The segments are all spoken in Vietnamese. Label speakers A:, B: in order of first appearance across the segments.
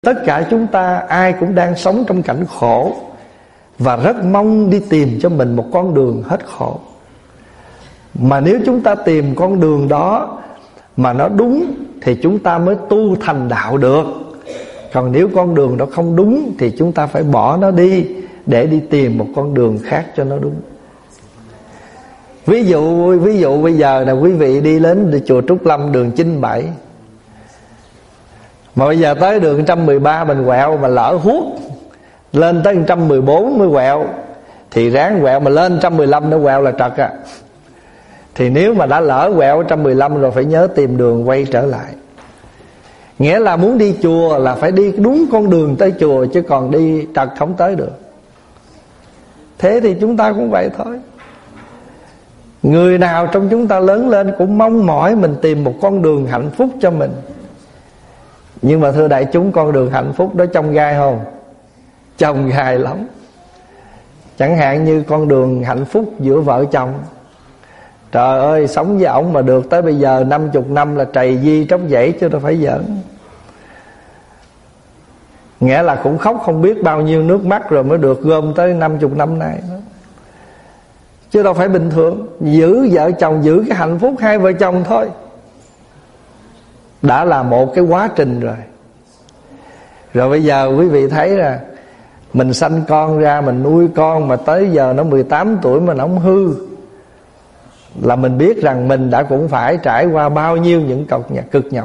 A: Tất cả chúng ta ai cũng đang sống trong cảnh khổ, và rất mong đi tìm cho mình một con đường hết khổ. Mà nếu chúng ta tìm con đường đó mà nó đúng thì chúng ta mới tu thành đạo được. Còn nếu con đường đó không đúng thì chúng ta phải bỏ nó đi để đi tìm một con đường khác cho nó đúng. Ví dụ bây giờ là quý vị đi đến chùa Trúc Lâm đường 97, mà bây giờ tới đường 113 mình quẹo mà lỡ hút lên tới 114 mới quẹo, thì ráng quẹo mà lên 115 nó quẹo là trật à. Thì nếu mà đã lỡ quẹo 115 rồi phải nhớ tìm đường quay trở lại. Nghĩa là muốn đi chùa là phải đi đúng con đường tới chùa, chứ còn đi trật không tới được. Thế thì chúng ta cũng vậy thôi. Người nào trong chúng ta lớn lên cũng mong mỏi mình tìm một con đường hạnh phúc cho mình. Nhưng mà thưa đại chúng, con đường hạnh phúc đó chông gai không? Chông gai lắm. Chẳng hạn như con đường hạnh phúc giữa vợ chồng. Trời ơi, sống với ổng mà được tới bây giờ 50 năm là trầy di tróc dãy chứ đâu phải giỡn. Nghĩa là cũng khóc không biết bao nhiêu nước mắt rồi mới được gom tới 50 năm nay đó. Chứ đâu phải bình thường. Giữ vợ chồng, giữ cái hạnh phúc hai vợ chồng thôi đã là một cái quá trình rồi. Rồi bây giờ quý vị thấy là mình sanh con ra, mình nuôi con mà tới giờ nó 18 tuổi mà nó không hư, là mình biết rằng mình đã cũng phải trải qua bao nhiêu những cực nhọc.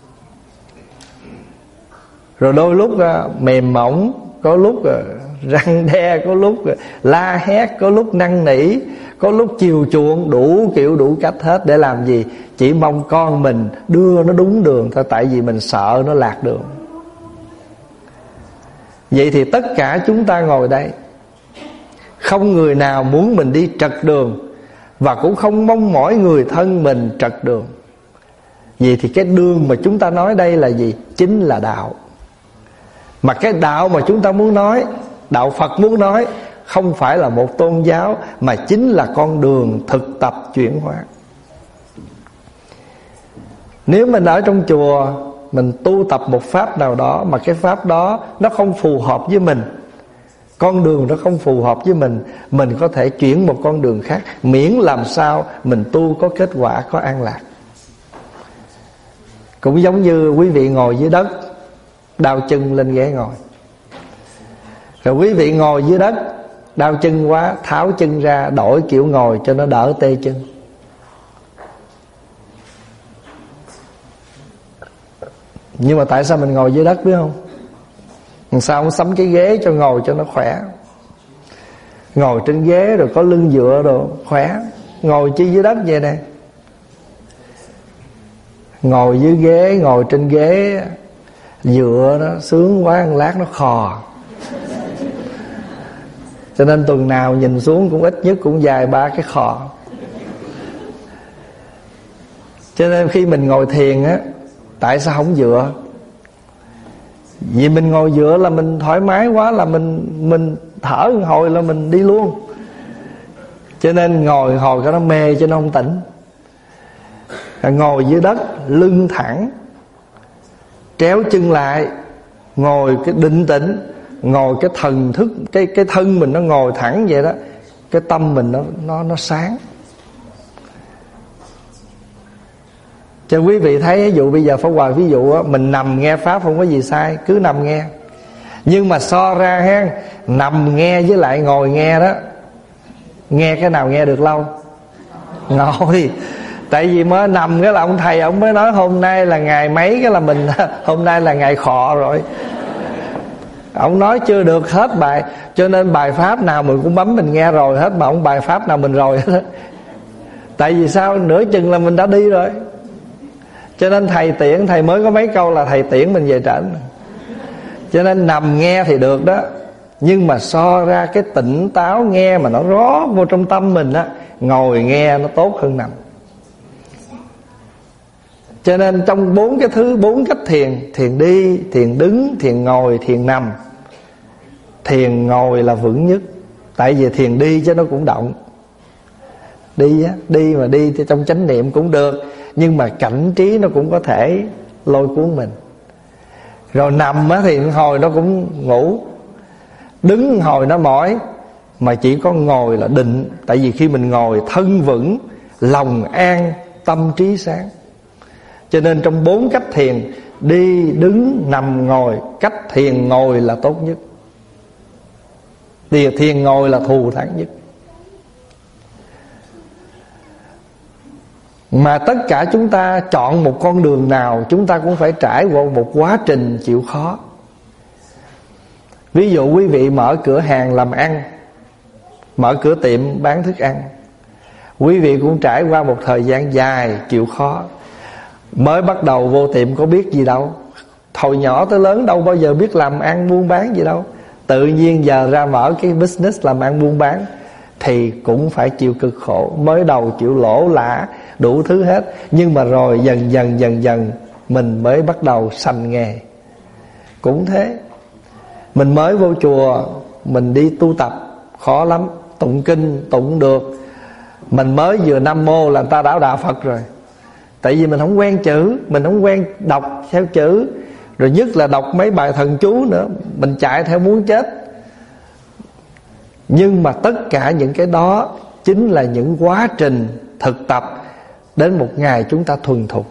A: Rồi đôi lúc mềm mỏng, có lúc răng đe, có lúc la hét, có lúc năn nỉ, có lúc chiều chuộng, đủ kiểu đủ cách hết. Để làm gì? Chỉ mong con mình đưa nó đúng đường thôi, tại vì mình sợ nó lạc đường. Vậy thì tất cả chúng ta ngồi đây, không người nào muốn mình đi trật đường, và cũng không mong mỏi người thân mình trật đường. Vậy thì cái đường mà chúng ta nói đây là gì? Chính là đạo. Mà cái đạo mà chúng ta muốn nói, đạo Phật muốn nói, không phải là một tôn giáo, mà chính là con đường thực tập chuyển hóa. Nếu mình ở trong chùa, mình tu tập một pháp nào đó mà cái pháp đó nó không phù hợp với mình, con đường nó không phù hợp với mình có thể chuyển một con đường khác, miễn làm sao mình tu có kết quả, có an lạc. Cũng giống như quý vị ngồi dưới đất, đau chân lên ghế ngồi. Rồi quý vị ngồi dưới đất, đau chân quá, tháo chân ra, đổi kiểu ngồi cho nó đỡ tê chân. Nhưng mà tại sao mình ngồi dưới đất biết không? Sao không sắm cái ghế cho ngồi cho nó khỏe? Ngồi trên ghế rồi có lưng dựa rồi khỏe. Ngồi chi dưới đất vậy nè. Ngồi dưới ghế, ngồi trên ghế dựa nó sướng quá, một lát nó khò. Cho nên tuần nào nhìn xuống cũng ít nhất cũng dài 3 cái khò. Cho nên khi mình ngồi thiền á, tại sao không dựa? Vì mình ngồi dựa là mình thoải mái quá, là mình thở một hồi là mình đi luôn. Cho nên ngồi hồi cho nó mê, cho nó không tỉnh. Ngồi dưới đất, lưng thẳng, tréo chân lại, ngồi cái định tĩnh, ngồi cái thần thức, cái thân mình nó ngồi thẳng vậy đó, cái tâm mình nó sáng. Cho quý vị thấy, ví dụ bây giờ Pháp Hòa ví dụ mình nằm nghe pháp không có gì sai, cứ nằm nghe. Nhưng mà so ra ha, nằm nghe với lại ngồi nghe đó, nghe cái nào nghe được lâu? Ngồi. Tại vì mới nằm cái là ông thầy ông mới nói hôm nay là ngày mấy, cái là mình hôm nay là ngày khọ rồi. Ông nói chưa được hết bài, cho nên bài pháp nào mình cũng bấm mình nghe rồi hết, mà ông bài pháp nào mình rồi hết. Tại vì sao? Nửa chừng là mình đã đi rồi. Cho nên thầy tiễn, thầy mới có mấy câu là thầy tiễn mình về trển. Cho nên nằm nghe thì được đó, nhưng mà so ra cái tỉnh táo nghe mà nó rót vô trong tâm mình á, ngồi nghe nó tốt hơn nằm. Cho nên trong 4 cách thiền, thiền đi, thiền đứng, thiền ngồi, thiền nằm, thiền ngồi là vững nhất. Tại vì thiền đi chứ nó cũng động. Đi á, đi mà đi thì trong chánh niệm cũng được, nhưng mà cảnh trí nó cũng có thể lôi cuốn mình. Rồi nằm á thì hồi nó cũng ngủ, đứng hồi nó mỏi. Mà chỉ có ngồi là định. Tại vì khi mình ngồi thân vững, lòng an, tâm trí sáng. Cho nên trong 4 cách thiền, đi, đứng, nằm, ngồi, cách thiền ngồi là tốt nhất. Thiền ngồi là thù thắng nhất. Mà tất cả chúng ta chọn một con đường nào, chúng ta cũng phải trải qua một quá trình chịu khó. Ví dụ quý vị mở cửa hàng làm ăn, mở cửa tiệm bán thức ăn, quý vị cũng trải qua một thời gian dài chịu khó. Mới bắt đầu vô tiệm có biết gì đâu, hồi nhỏ tới lớn đâu bao giờ biết làm ăn buôn bán gì đâu. Tự nhiên giờ ra mở cái business làm ăn buôn bán thì cũng phải chịu cực khổ. Mới đầu chịu lỗ lã đủ thứ hết. Nhưng mà rồi dần dần mình mới bắt đầu sành nghề. Cũng thế, mình mới vô chùa, mình đi tu tập khó lắm, tụng kinh tụng được. Mình mới vừa Nam Mô là người ta đã đạo Phật rồi. Tại vì mình không quen chữ, mình không quen đọc theo chữ. Rồi nhất là đọc mấy bài thần chú nữa, mình chạy theo muốn chết. Nhưng mà tất cả những cái đó chính là những quá trình thực tập. Đến một ngày chúng ta thuần thục.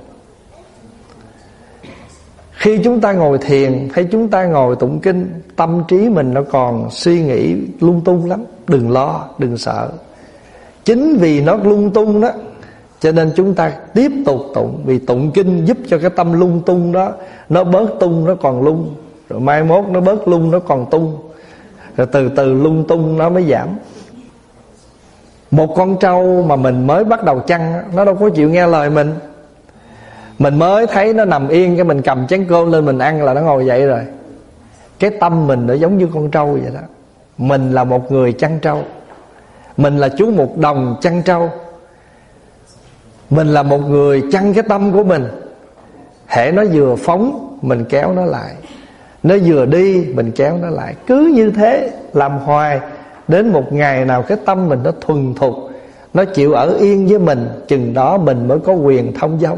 A: Khi chúng ta ngồi thiền hay chúng ta ngồi tụng kinh, tâm trí mình nó còn suy nghĩ lung tung lắm. Đừng lo, đừng sợ. Chính vì nó lung tung đó, cho nên chúng ta tiếp tục tụng. Vì tụng kinh giúp cho cái tâm lung tung đó nó bớt tung, nó còn lung. Rồi mai mốt nó bớt lung, nó còn tung. Rồi từ từ lung tung nó mới giảm. Một con trâu mà mình mới bắt đầu chăn, nó đâu có chịu nghe lời mình. Mình mới thấy nó nằm yên, cái mình cầm chén cơm lên mình ăn là nó ngồi dậy rồi. Cái tâm mình nó giống như con trâu vậy đó. Mình là một người chăn trâu, mình là chú một đồng chăn trâu. Mình là một người chăn cái tâm của mình. Hễ nó vừa phóng mình kéo nó lại, nó vừa đi mình kéo nó lại. Cứ như thế làm hoài. Đến một ngày nào cái tâm mình nó thuần thục, nó chịu ở yên với mình, chừng đó mình mới có quyền thông dong.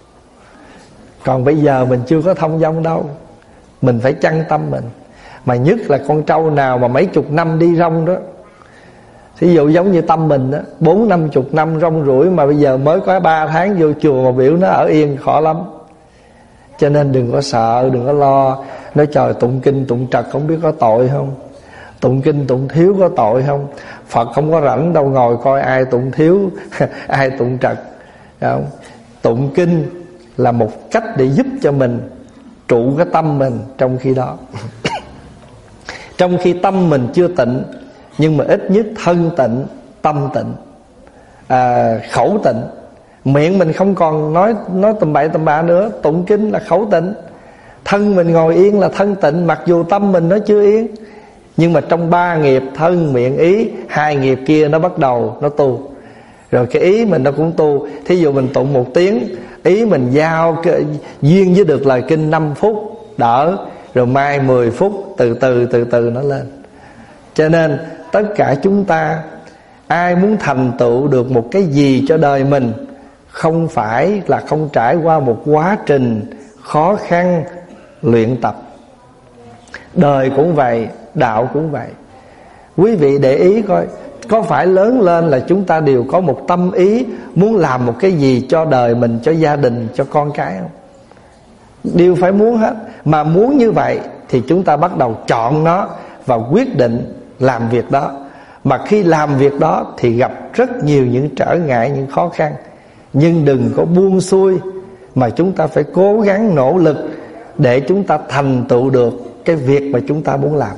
A: Còn bây giờ mình chưa có thông dong đâu. Mình phải chăn tâm mình. Mà nhất là con trâu nào mà mấy chục năm đi rong đó. Thí dụ giống như tâm mình đó, 40-50 năm rong ruổi, mà bây giờ mới có 3 tháng vô chùa mà biểu nó ở yên khó lắm. Cho nên đừng có sợ, đừng có lo. Nói trời, tụng kinh tụng trật không biết có tội không, tụng kinh tụng thiếu có tội không. Phật không có rảnh đâu ngồi coi ai tụng thiếu ai tụng trật, không? Tụng kinh là một cách để giúp cho mình trụ cái tâm mình trong khi đó. Trong khi tâm mình chưa tịnh, nhưng mà ít nhất thân tịnh, tâm tịnh, khẩu tịnh. Miệng mình không còn nói tầm bậy tầm bạ nữa. Tụng kinh là khẩu tịnh. Thân mình ngồi yên là thân tịnh. Mặc dù tâm mình nó chưa yên, nhưng mà trong 3 nghiệp thân, miệng, ý, 2 nghiệp kia nó bắt đầu nó tu. Rồi cái ý mình nó cũng tu. Thí dụ mình tụng 1 tiếng, ý mình giao duyên với được lời kinh 5 phút đỡ. Rồi mai 10 phút, từ từ nó lên. Cho nên tất cả chúng ta, ai muốn thành tựu được một cái gì cho đời mình, không phải là không trải qua một quá trình khó khăn luyện tập. Đời cũng vậy, đạo cũng vậy. Quý vị để ý coi, có phải lớn lên là chúng ta đều có một tâm ý muốn làm một cái gì cho đời mình, cho gia đình, cho con cái không? Đều phải muốn hết. Mà muốn như vậy thì chúng ta bắt đầu chọn nó và quyết định làm việc đó. Mà khi làm việc đó thì gặp rất nhiều những trở ngại, những khó khăn. Nhưng đừng có buông xuôi, mà chúng ta phải cố gắng nỗ lực để chúng ta thành tựu được cái việc mà chúng ta muốn làm.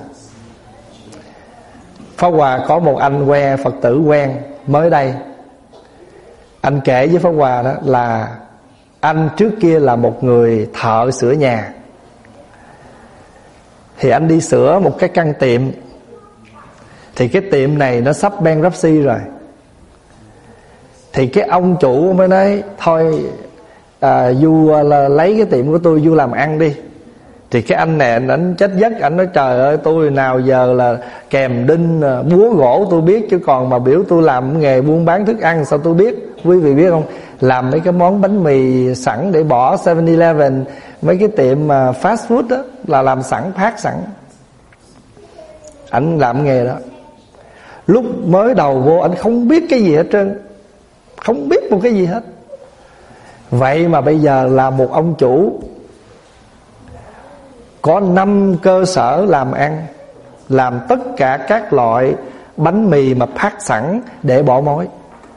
A: Pháp Hòa có một anh Phật tử quen mới đây. Anh kể với Pháp Hòa đó là anh trước kia là một người thợ sửa nhà. Thì anh đi sửa một cái căn tiệm. Thì cái tiệm này nó sắp bankruptcy rồi. Thì cái ông chủ mới nói thôi Du lấy cái tiệm của tôi Du làm ăn đi. Thì cái anh này anh chết giấc. Anh nói trời ơi, tôi nào giờ là kèm đinh búa gỗ tôi biết, chứ còn mà biểu tôi làm nghề buôn bán thức ăn sao tôi biết. Quý vị biết không, làm mấy cái món bánh mì sẵn để bỏ 7-Eleven, mấy cái tiệm mà fast food đó là làm sẵn, phát sẵn. Ảnh làm nghề đó. Lúc mới đầu vô ảnh không biết cái gì hết trơn, không biết một cái gì hết. Vậy mà bây giờ là một ông chủ, có 5 cơ sở làm ăn, làm tất cả các loại bánh mì mà phát sẵn để bỏ mối.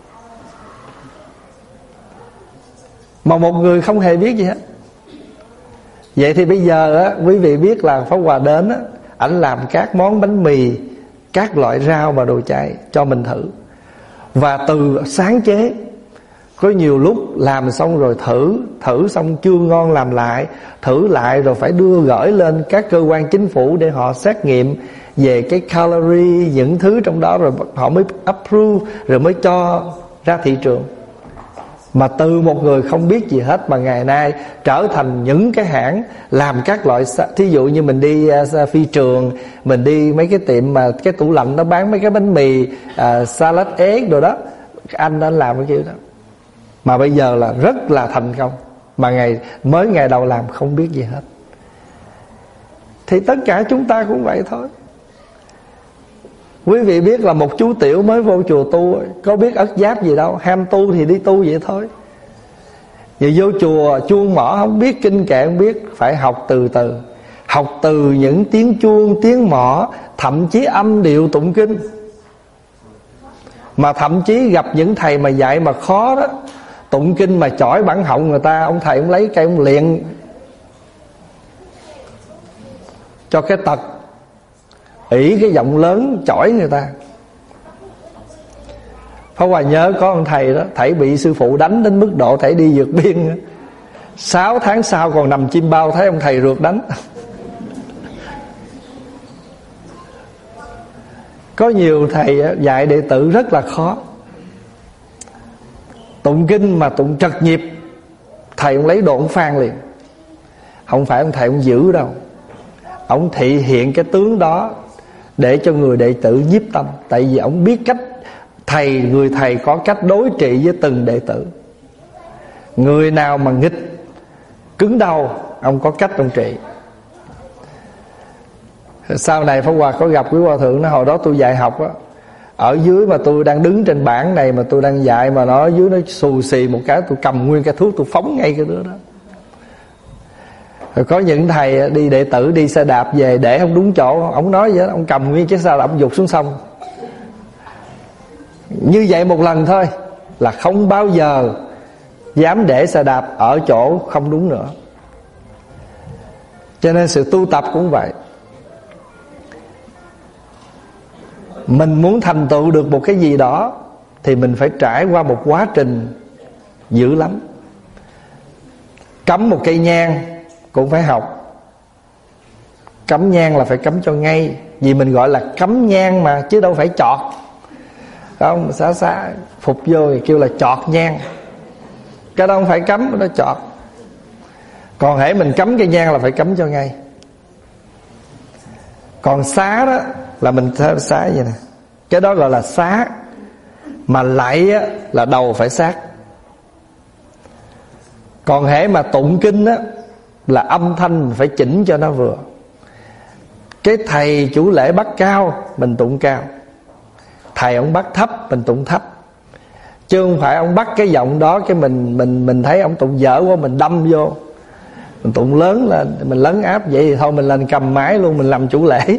A: Mà một người không hề biết gì hết. Vậy thì bây giờ á, quý vị biết là Pháp Hòa đến á, ảnh làm các món bánh mì, các loại rau và đồ chay cho mình thử. Và từ sáng chế, có nhiều lúc làm xong rồi thử xong chưa ngon làm lại, thử lại rồi phải đưa gửi lên các cơ quan chính phủ để họ xét nghiệm về cái calorie, những thứ trong đó, rồi họ mới approve, rồi mới cho ra thị trường. Mà từ một người không biết gì hết mà ngày nay trở thành những cái hãng làm các loại. Thí dụ như mình đi phi trường, mình đi mấy cái tiệm mà cái tủ lạnh nó bán mấy cái bánh mì salad egg rồi đó, anh làm cái kiểu đó. Mà bây giờ là rất là thành công. Mà ngày đầu làm không biết gì hết. Thì tất cả chúng ta cũng vậy thôi. Quý vị biết là một chú tiểu mới vô chùa tu, có biết ất giáp gì đâu, ham tu thì đi tu vậy thôi. Vì vô chùa chuông mỏ không biết, kinh kệ không biết, phải học từ từ. Học từ những tiếng chuông, tiếng mỏ, thậm chí âm điệu tụng kinh. Mà thậm chí gặp những thầy mà dạy mà khó đó, tụng kinh mà chỏi bản họng người ta, ông thầy ông lấy cây ông liền cho cái tật ỷ cái giọng lớn chỏi người ta. Pháp Hòa nhớ có ông thầy đó, thầy bị sư phụ đánh đến mức độ thầy đi vượt biên. 6 tháng sau còn nằm chim bao thấy ông thầy rượt đánh. Có nhiều thầy dạy đệ tử rất là khó. Tụng kinh mà tụng trật nhịp, thầy ông lấy đồ ông phan liền. Không phải ông thầy ông giữ đâu, ông thị hiện cái tướng đó để cho người đệ tử nhiếp tâm. Tại vì ông biết cách, người thầy có cách đối trị với từng đệ tử. Người nào mà nghịch, cứng đầu, ông có cách ông trị. Sau này Pháp Hòa có gặp quý hòa thượng, nó hồi đó tôi dạy học á, ở dưới mà tôi đang đứng trên bảng này mà tôi đang dạy, mà nó ở dưới nó xù xì một cái, tôi cầm nguyên cái thuốc tôi phóng ngay cái đứa đó. Rồi có những thầy đi đệ tử đi xe đạp về để không đúng chỗ, ông nói vậy đó, ông cầm nguyên chiếc xe đạp ông giục xuống sông. Như vậy một lần thôi là không bao giờ dám để xe đạp ở chỗ không đúng nữa. Cho nên sự tu tập cũng vậy. Mình muốn thành tựu được một cái gì đó thì mình phải trải qua một quá trình dữ lắm. Cắm một cây nhang cũng phải học. Cắm nhang là phải cắm cho ngay, vì mình gọi là cắm nhang mà, chứ đâu phải chọt. Không, xá phục vô thì kêu là chọt nhang. Cái đó không phải cắm, nó chọt. Còn hễ mình cắm cây nhang là phải cắm cho ngay. Còn xá đó là mình xá vậy nè, cái đó gọi là xá. Mà lạy á, là đầu phải sát. Còn hễ mà tụng kinh á, là âm thanh mình phải chỉnh cho nó vừa. Cái thầy chủ lễ bắt cao, mình tụng cao. Thầy ông bắt thấp, mình tụng thấp. Chứ không phải ông bắt cái giọng đó, cái mình thấy ông tụng dở quá, mình đâm vô. Mình tụng lớn lên, mình lấn áp. Vậy thì thôi mình lên cầm máy luôn, mình làm chủ lễ.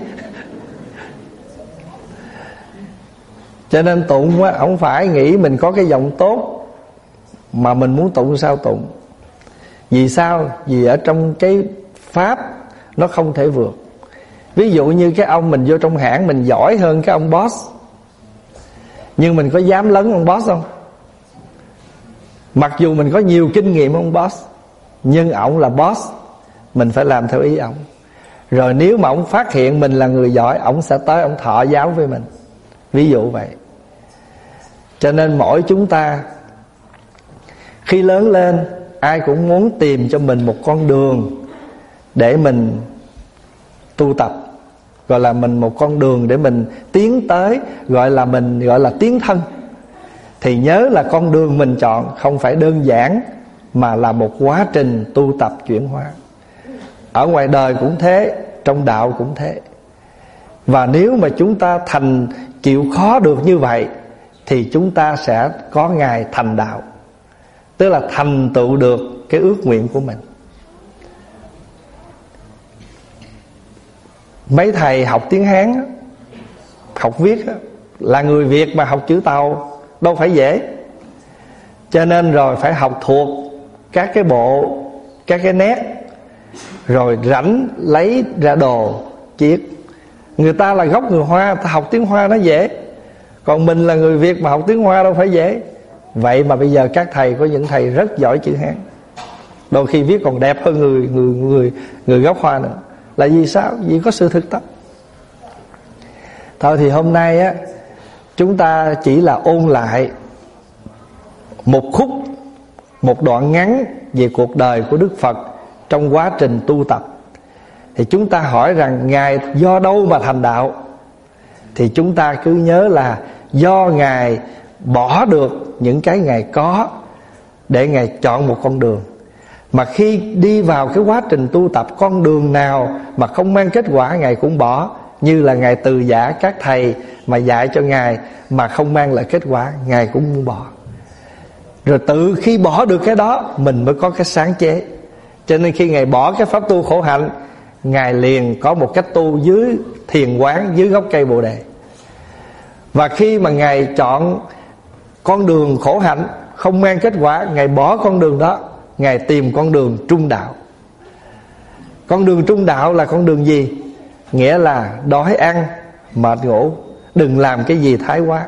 A: Cho nên tụng á, không phải nghĩ mình có cái giọng tốt, mà mình muốn tụng sao tụng. Vì sao? Vì ở trong cái pháp nó không thể vượt. Ví dụ như cái ông mình vô trong hãng, mình giỏi hơn cái ông boss, nhưng mình có dám lấn ông boss không? Mặc dù mình có nhiều kinh nghiệm ông boss, nhưng ổng là boss, mình phải làm theo ý ổng. Rồi nếu mà ổng phát hiện mình là người giỏi, ổng sẽ tới ổng thọ giáo với mình. Ví dụ vậy. Cho nên mỗi chúng ta khi lớn lên, ai cũng muốn tìm cho mình một con đường để mình tu tập, gọi là mình một con đường để mình tiến tới, gọi là mình gọi là tiến thân. thì nhớ là con đường mình chọn không phải đơn giản, mà là một quá trình tu tập chuyển hóa. Ở ngoài đời cũng thế, trong đạo cũng thế. Và nếu mà chúng ta chịu khó được như vậy, thì chúng ta sẽ có ngày thành đạo, tức là thành tựu được cái ước nguyện của mình. Mấy thầy học tiếng Hán, học viết, là người Việt mà học chữ Tàu đâu phải dễ. Cho nên rồi phải học thuộc các cái bộ, các cái nét, rồi rảnh lấy ra đồ chiết. Người ta là gốc người Hoa, ta học tiếng Hoa nó dễ, còn mình là người Việt mà học tiếng Hoa đâu phải dễ. Vậy mà bây giờ các thầy, có những thầy rất giỏi chữ Hán, đôi khi viết còn đẹp hơn người gốc Hoa nữa. Là vì sao? Vì có sự thực tập. Thôi thì hôm nay á, chúng ta chỉ là ôn lại một khúc, một đoạn ngắn về cuộc đời của Đức Phật trong quá trình tu tập. Thì chúng ta hỏi rằng Ngài do đâu mà thành đạo? Thì chúng ta cứ nhớ là do Ngài bỏ được những cái Ngài có để Ngài chọn một con đường. Mà khi đi vào cái quá trình tu tập, con đường nào mà không mang kết quả Ngài cũng bỏ. Như là Ngài từ giả các thầy mà dạy cho Ngài mà không mang lại kết quả, Ngài cũng muốn bỏ. Rồi tự khi bỏ được cái đó, mình mới có cái sáng chế. Cho nên khi Ngài bỏ cái pháp tu khổ hạnh, Ngài liền có một cách tu dưới thiền quán, dưới gốc cây Bồ Đề. Và khi mà Ngài chọn con đường khổ hạnh không mang kết quả, Ngài bỏ con đường đó, Ngài tìm con đường trung đạo. Con đường trung đạo là con đường gì? Nghĩa là đói ăn, mệt ngủ, đừng làm cái gì thái quá.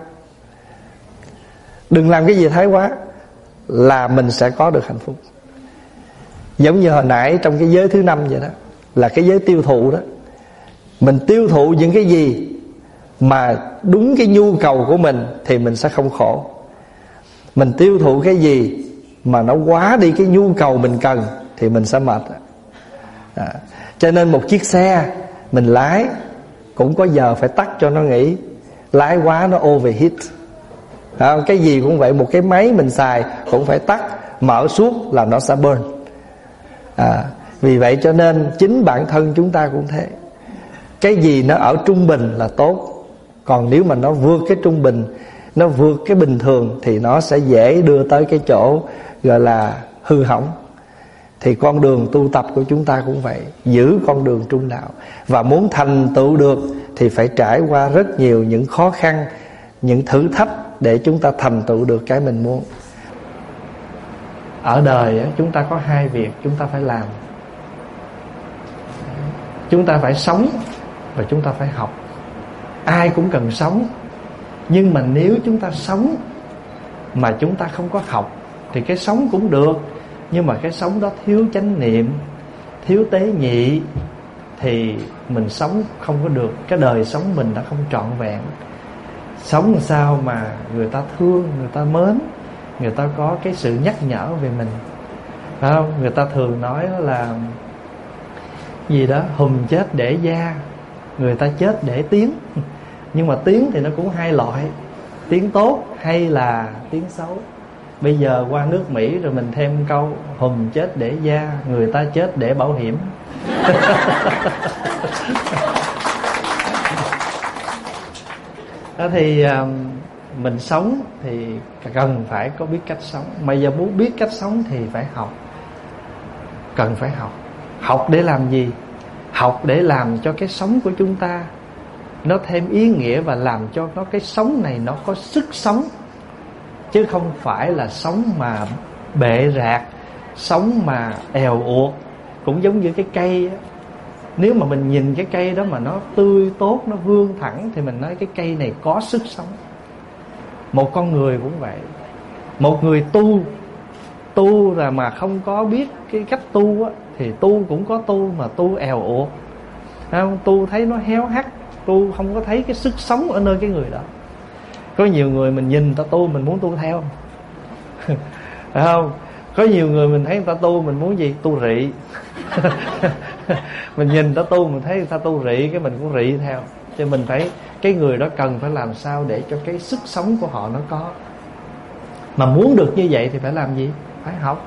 A: Đừng làm cái gì thái quá là mình sẽ có được hạnh phúc. Giống như hồi nãy trong cái giới thứ 5 vậy đó, là cái giới tiêu thụ đó. Mình tiêu thụ những cái gì mà đúng cái nhu cầu của mình thì mình sẽ không khổ. Mình tiêu thụ cái gì mà nó quá đi cái nhu cầu mình cần thì mình sẽ mệt. Cho nên một chiếc xe mình lái cũng có giờ phải tắt cho nó nghỉ. Lái quá nó overheat. Cái gì cũng vậy, một cái máy mình xài cũng phải tắt, mở suốt là nó sẽ burn. Vì vậy cho nên chính bản thân chúng ta cũng thế. Cái gì nó ở trung bình là tốt, còn nếu mà nó vượt cái trung bình, nó vượt cái bình thường, thì nó sẽ dễ đưa tới cái chỗ gọi là hư hỏng. Thì con đường tu tập của chúng ta cũng vậy, giữ con đường trung đạo. Và muốn thành tựu được thì phải trải qua rất nhiều những khó khăn, những thử thách để chúng ta thành tựu được cái mình muốn. Ở đời chúng ta có hai việc chúng ta phải làm. Chúng ta phải sống và chúng ta phải học. Ai cũng cần sống, nhưng mà nếu chúng ta sống mà chúng ta không có học thì cái sống cũng được, nhưng mà cái sống đó thiếu chánh niệm, thiếu tế nhị, thì mình sống không có được. Cái đời sống mình đã không trọn vẹn. Sống làm sao mà người ta thương, người ta mến, người ta có cái sự nhắc nhở về mình, phải không? Người ta thường nói là gì đó, hùm chết để da, người ta chết để tiếng. Nhưng mà tiếng thì nó cũng hai loại, tiếng tốt hay là tiếng xấu. Bây giờ qua nước Mỹ rồi mình thêm câu hùm chết để da, người ta chết để bảo hiểm. Đó thì mình sống thì cần phải có biết cách sống. Mà giờ muốn biết cách sống thì phải học. Cần phải học. Học để làm gì? Học để làm cho cái sống của chúng ta nó thêm ý nghĩa, và làm cho nó cái sống này nó có sức sống, chứ không phải là sống mà bệ rạc, sống mà èo uột. Cũng giống như cái cây á, nếu mà mình nhìn cái cây đó mà nó tươi tốt, nó vươn thẳng, thì mình nói cái cây này có sức sống. Một con người cũng vậy. Một người tu là mà không có biết cái cách tu á, thì tu cũng có tu mà tu èo uột, không? Tu thấy nó héo hắt, tu không có thấy cái sức sống ở nơi cái người đó. Có nhiều người mình nhìn ta tu mình muốn tu theo. Phải không? Có nhiều người mình thấy người ta tu mình muốn gì? Tu rị. Mình nhìn người ta tu mình thấy người ta tu rị, cái mình cũng rị theo. Cho mình phải, cái người đó cần phải làm sao để cho cái sức sống của họ nó có. Mà muốn được như vậy thì phải làm gì? Phải học.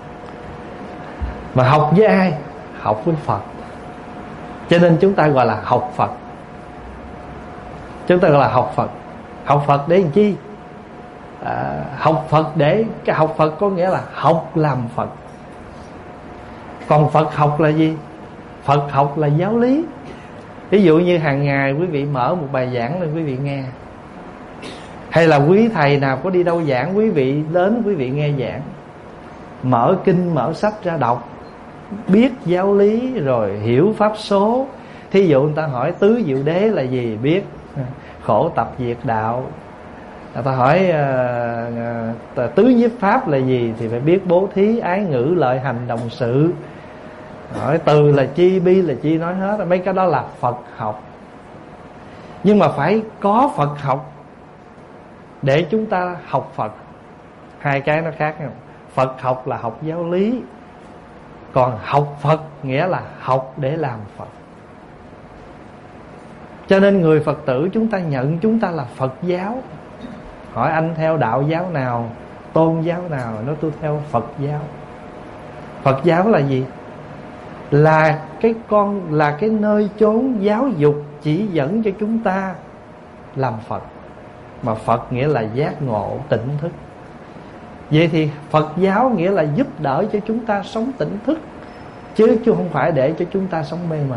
A: Mà học với ai? Học với Phật. Cho nên chúng ta gọi là học Phật. Chúng ta gọi là học Phật. Học Phật để làm chi? Học Phật để, cái học Phật có nghĩa là học làm Phật. Còn Phật học là gì? Phật học là giáo lý. Ví dụ như hàng ngày quý vị mở một bài giảng lên quý vị nghe, hay là quý thầy nào có đi đâu giảng, quý vị đến quý vị nghe giảng, mở kinh mở sách ra đọc, biết giáo lý rồi hiểu pháp số. Thí dụ người ta hỏi tứ diệu đế là gì, biết. Khổ tập diệt đạo. Người ta hỏi tứ nhiếp pháp là gì thì phải biết bố thí, ái ngữ, lợi hành, đồng sự. Hỏi từ là chi, bi là chi, nói hết. Mấy cái đó là Phật học. Nhưng mà phải có Phật học để chúng ta học Phật. Hai cái nó khác nhau. Phật học là học giáo lý, còn học Phật nghĩa là học để làm Phật. Cho nên người Phật tử chúng ta nhận chúng ta là Phật giáo. Hỏi anh theo đạo giáo nào, tôn giáo nào? Nói tôi theo Phật giáo. Phật giáo là gì? Là cái nơi chốn giáo dục chỉ dẫn cho chúng ta làm Phật. Mà Phật nghĩa là giác ngộ, tỉnh thức. Vậy thì Phật giáo nghĩa là giúp đỡ cho chúng ta sống tỉnh thức, chứ không phải để cho chúng ta sống mê mờ.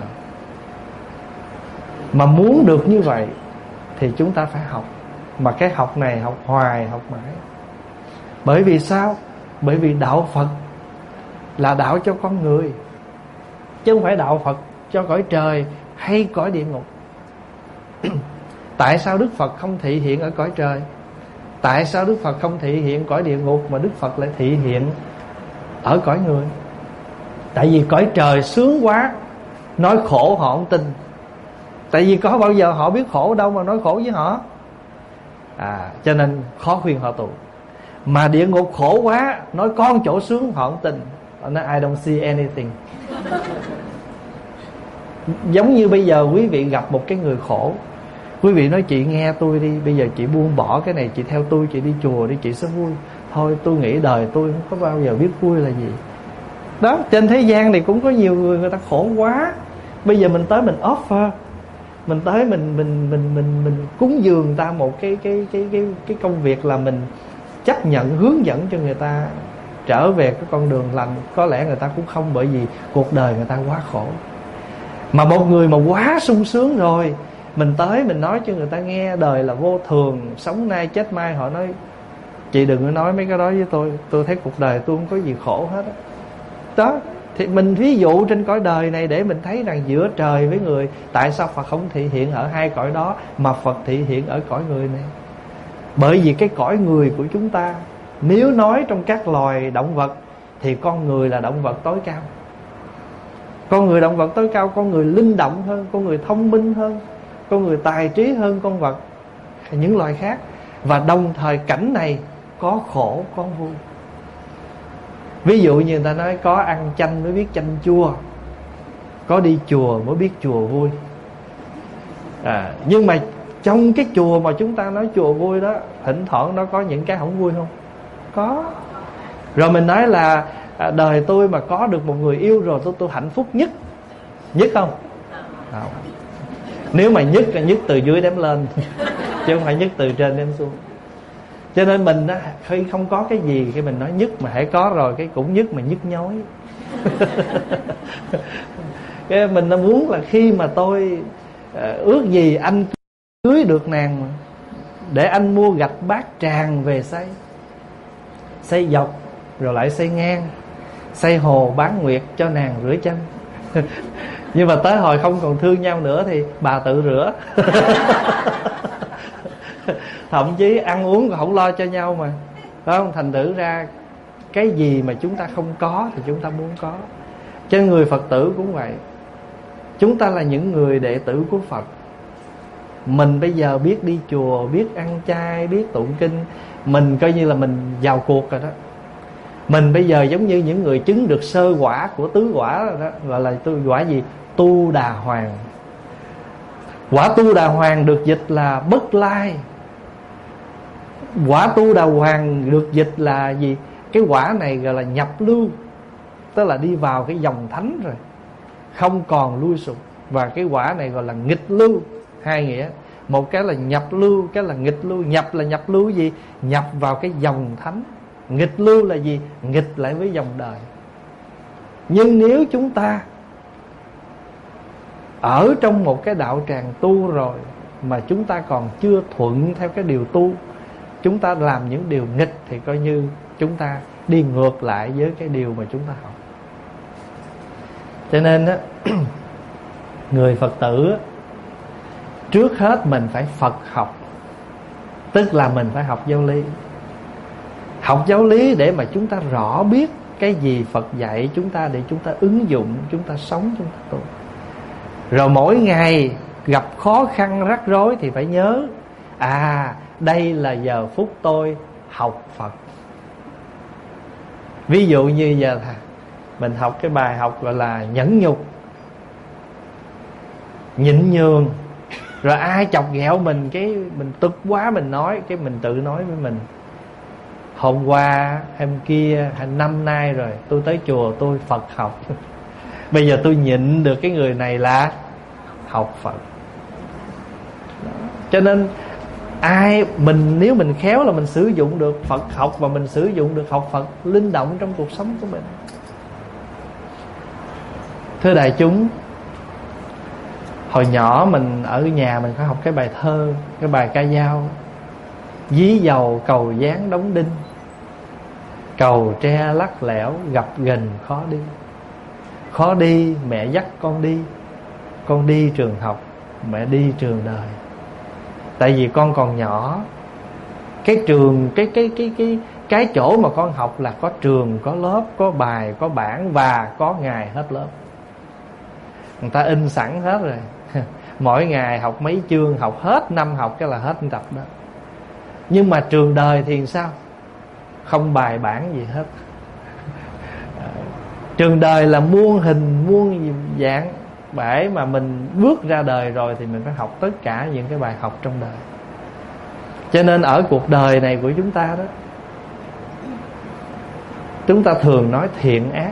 A: Mà muốn được như vậy thì chúng ta phải học. Mà cái học này học hoài, học mãi. Bởi vì sao? Bởi vì đạo Phật là đạo cho con người, chứ không phải đạo Phật cho cõi trời hay cõi địa ngục. Tại sao Đức Phật không thị hiện ở cõi trời? Tại sao Đức Phật không thị hiện cõi địa ngục, mà Đức Phật lại thị hiện ở cõi người? Tại vì cõi trời sướng quá, nói khổ họ không tin. Tại vì có bao giờ họ biết khổ đâu mà nói khổ với họ. Cho nên khó khuyên họ tu. Mà địa ngục khổ quá, nói con chỗ sướng họ không tin. Họ nói I don't see anything. Giống như bây giờ quý vị gặp một cái người khổ, quý vị nói chị nghe tôi đi, bây giờ chị buông bỏ cái này, chị theo tôi, chị đi chùa đi, chị sẽ vui. Thôi tôi nghĩ đời tôi không có bao giờ biết vui là gì. Đó, trên thế gian này cũng có nhiều người, người ta khổ quá. Bây giờ mình tới mình offer, mình tới mình cúng dường người ta một cái công việc là mình chấp nhận hướng dẫn cho người ta trở về cái con đường lành. Có lẽ người ta cũng không, bởi vì cuộc đời người ta quá khổ. Mà một người mà quá sung sướng rồi, mình tới mình nói cho người ta nghe đời là vô thường, sống nay chết mai. Họ nói chị đừng có nói mấy cái đó với tôi thấy cuộc đời tôi không có gì khổ hết đó. Đó, thì mình ví dụ trên cõi đời này để mình thấy rằng giữa trời với người, tại sao Phật không thị hiện ở hai cõi đó mà Phật thị hiện ở cõi người này? Bởi vì cái cõi người của chúng ta, nếu nói trong các loài động vật thì con người là động vật tối cao. Con người động vật tối cao, con người linh động hơn, con người thông minh hơn, con người tài trí hơn con vật, những loài khác. Và đồng thời cảnh này có khổ, có vui. Ví dụ như người ta nói có ăn chanh mới biết chanh chua, có đi chùa mới biết chùa vui. Nhưng mà trong cái chùa mà chúng ta nói chùa vui đó, thỉnh thoảng nó có những cái không vui không? Có. Rồi mình nói là đời tôi mà có được một người yêu rồi tôi hạnh phúc nhất. Nhất không? Không. Nếu mà nhất là nhất từ dưới đếm lên, chứ không phải nhất từ trên đếm xuống. Cho nên mình á, khi không có cái gì cái mình nói nhất, mà hãy có rồi cái cũng nhất mà nhức nhối. Cái mình đã muốn là khi mà tôi ước gì anh cưới được nàng mà, để anh mua gạch bát tràng về xây, xây dọc rồi lại xây ngang, xây hồ bán nguyệt cho nàng rửa chân. Nhưng mà tới hồi không còn thương nhau nữa thì bà tự rửa. Thậm chí ăn uống còn không lo cho nhau mà, phải không? Thành thử ra cái gì mà chúng ta không có thì chúng ta muốn có. Cho nên người Phật tử cũng vậy. Chúng ta là những người đệ tử của Phật. Mình bây giờ biết đi chùa, biết ăn chay, biết tụng kinh, mình coi như là mình vào cuộc rồi đó. Mình bây giờ giống như những người chứng được sơ quả của tứ quả rồi đó. Gọi là quả gì? Tu Đà Hoàng. Quả Tu Đà Hoàng được dịch là bất lai. Quả tu đà hoàng được dịch là gì? Cái quả này gọi là nhập lưu, tức là đi vào cái dòng thánh rồi, không còn lui sụp. Và cái quả này gọi là nghịch lưu. Hai nghĩa, một cái là nhập lưu, cái là nghịch lưu. Nhập là nhập lưu gì? Nhập vào cái dòng thánh. Nghịch lưu là gì? Nghịch lại với dòng đời. Nhưng nếu chúng ta ở trong một cái đạo tràng tu rồi mà chúng ta còn chưa thuận theo cái điều tu, chúng ta làm những điều nghịch, thì coi như chúng ta đi ngược lại với cái điều mà chúng ta học. Cho nên á, người Phật tử á, trước hết mình phải Phật học. Tức là mình phải học giáo lý. Học giáo lý để mà chúng ta rõ biết cái gì Phật dạy chúng ta, để chúng ta ứng dụng, chúng ta sống, chúng ta tu. Rồi mỗi ngày gặp khó khăn rắc rối thì phải nhớ, đây là giờ phút tôi học Phật. Ví dụ như giờ mình học cái bài học gọi là nhẫn nhục, nhịn nhường. Rồi ai chọc ghẹo mình, cái mình tức quá, mình nói, cái mình tự nói với mình, hôm qua hôm kia năm nay rồi tôi tới chùa tôi Phật học. Bây giờ tôi nhịn được cái người này là học Phật. Cho nên nếu mình khéo là mình sử dụng được Phật học, và mình sử dụng được học Phật linh động trong cuộc sống của mình. Thưa đại chúng, hồi nhỏ mình ở nhà mình có học cái bài thơ, cái bài ca dao: dí dầu cầu dáng đóng đinh, cầu tre lắc lẻo gặp gần khó đi. Khó đi mẹ dắt con đi trường học, mẹ đi trường đời. Tại vì con còn nhỏ, cái trường cái chỗ mà con học là có trường, có lớp, có bài, có bảng và có ngày hết lớp. Người ta in sẵn hết rồi. Mỗi ngày học mấy chương, học hết năm học cái là hết tập đó. Nhưng mà trường đời thì sao? Không bài bản gì hết. Trường đời là muôn hình muôn dạng. Bởi mà mình bước ra đời rồi thì mình phải học tất cả những cái bài học trong đời. Cho nên ở cuộc đời này của chúng ta đó, chúng ta thường nói thiện ác.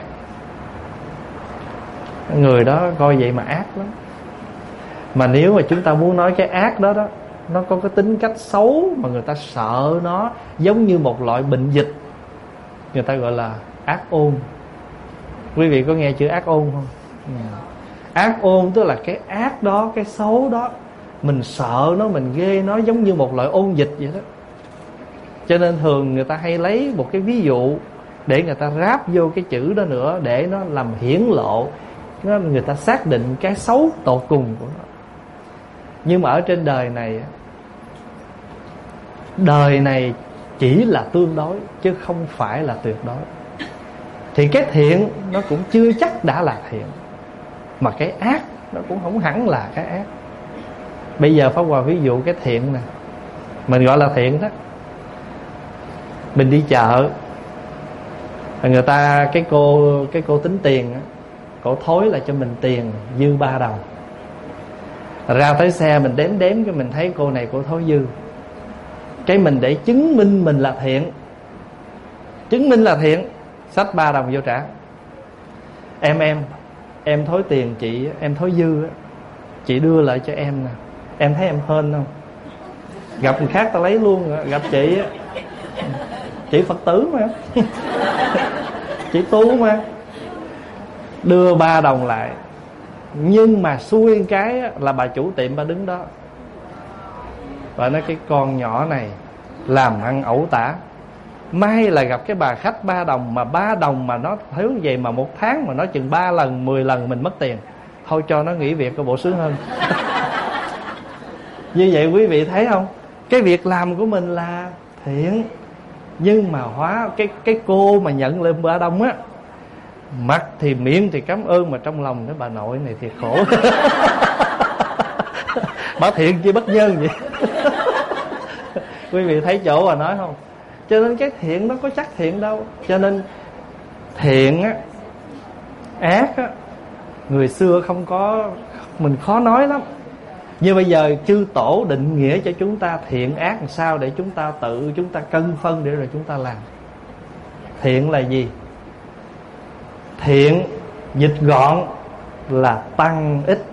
A: Người đó coi vậy mà ác lắm. Mà nếu mà chúng ta muốn nói cái ác đó đó, nó có cái tính cách xấu mà người ta sợ nó, giống như một loại bệnh dịch, người ta gọi là ác ôn. Quý vị có nghe chữ ác ôn không? Ác ôn tức là cái ác đó, cái xấu đó, mình sợ nó, mình ghê nó, giống như một loại ôn dịch vậy đó. Cho nên thường người ta hay lấy một cái ví dụ để người ta ráp vô cái chữ đó nữa, để nó làm hiển lộ, người ta xác định cái xấu tột cùng của nó. Nhưng mà ở trên đời này chỉ là tương đối chứ không phải là tuyệt đối. Thì cái thiện nó cũng chưa chắc đã là thiện, mà cái ác nó cũng không hẳn là cái ác. Bây giờ Pháp Hòa ví dụ cái thiện nè, mình gọi là thiện đó. Mình đi chợ, người ta cái cô tính tiền, cổ thối lại cho mình tiền dư 3 đồng. Ra tới xe mình đếm cái mình thấy cô này cô thối dư. Cái mình để chứng minh mình là thiện, chứng minh là thiện, xách 3 đồng vô trả. Em thối tiền chị, em thối dư, chị đưa lại cho em nè, em thấy em hên không? Gặp người khác ta lấy luôn, gặp chị Phật tử mà chị tu mà, đưa 3 đồng lại. Nhưng mà xui cái là bà chủ tiệm bà đứng đó, bà nói cái con nhỏ này làm ăn ẩu tả. May là gặp cái bà khách 3 đồng, mà 3 đồng mà nó thiếu vậy mà một tháng mà nó chừng 3 lần 10 lần mình mất tiền. Thôi cho nó nghỉ việc coi bộ sướng hơn. Như vậy quý vị thấy không? Cái việc làm của mình là thiện, nhưng mà hóa cái cô mà nhận lên 3 đồng á, mặt thì miệng thì cảm ơn, mà trong lòng cái bà nội này thì khổ. Bà thiện chứ bất nhân vậy. Quý vị thấy chỗ bà nói không? Cho nên cái thiện nó có chắc thiện đâu. Cho nên thiện á, ác á, người xưa không có, mình khó nói lắm. Như bây giờ chư tổ định nghĩa cho chúng ta thiện ác làm sao để chúng ta chúng ta cân phân để rồi chúng ta làm. Thiện là gì? Thiện dịch gọn là tăng ích,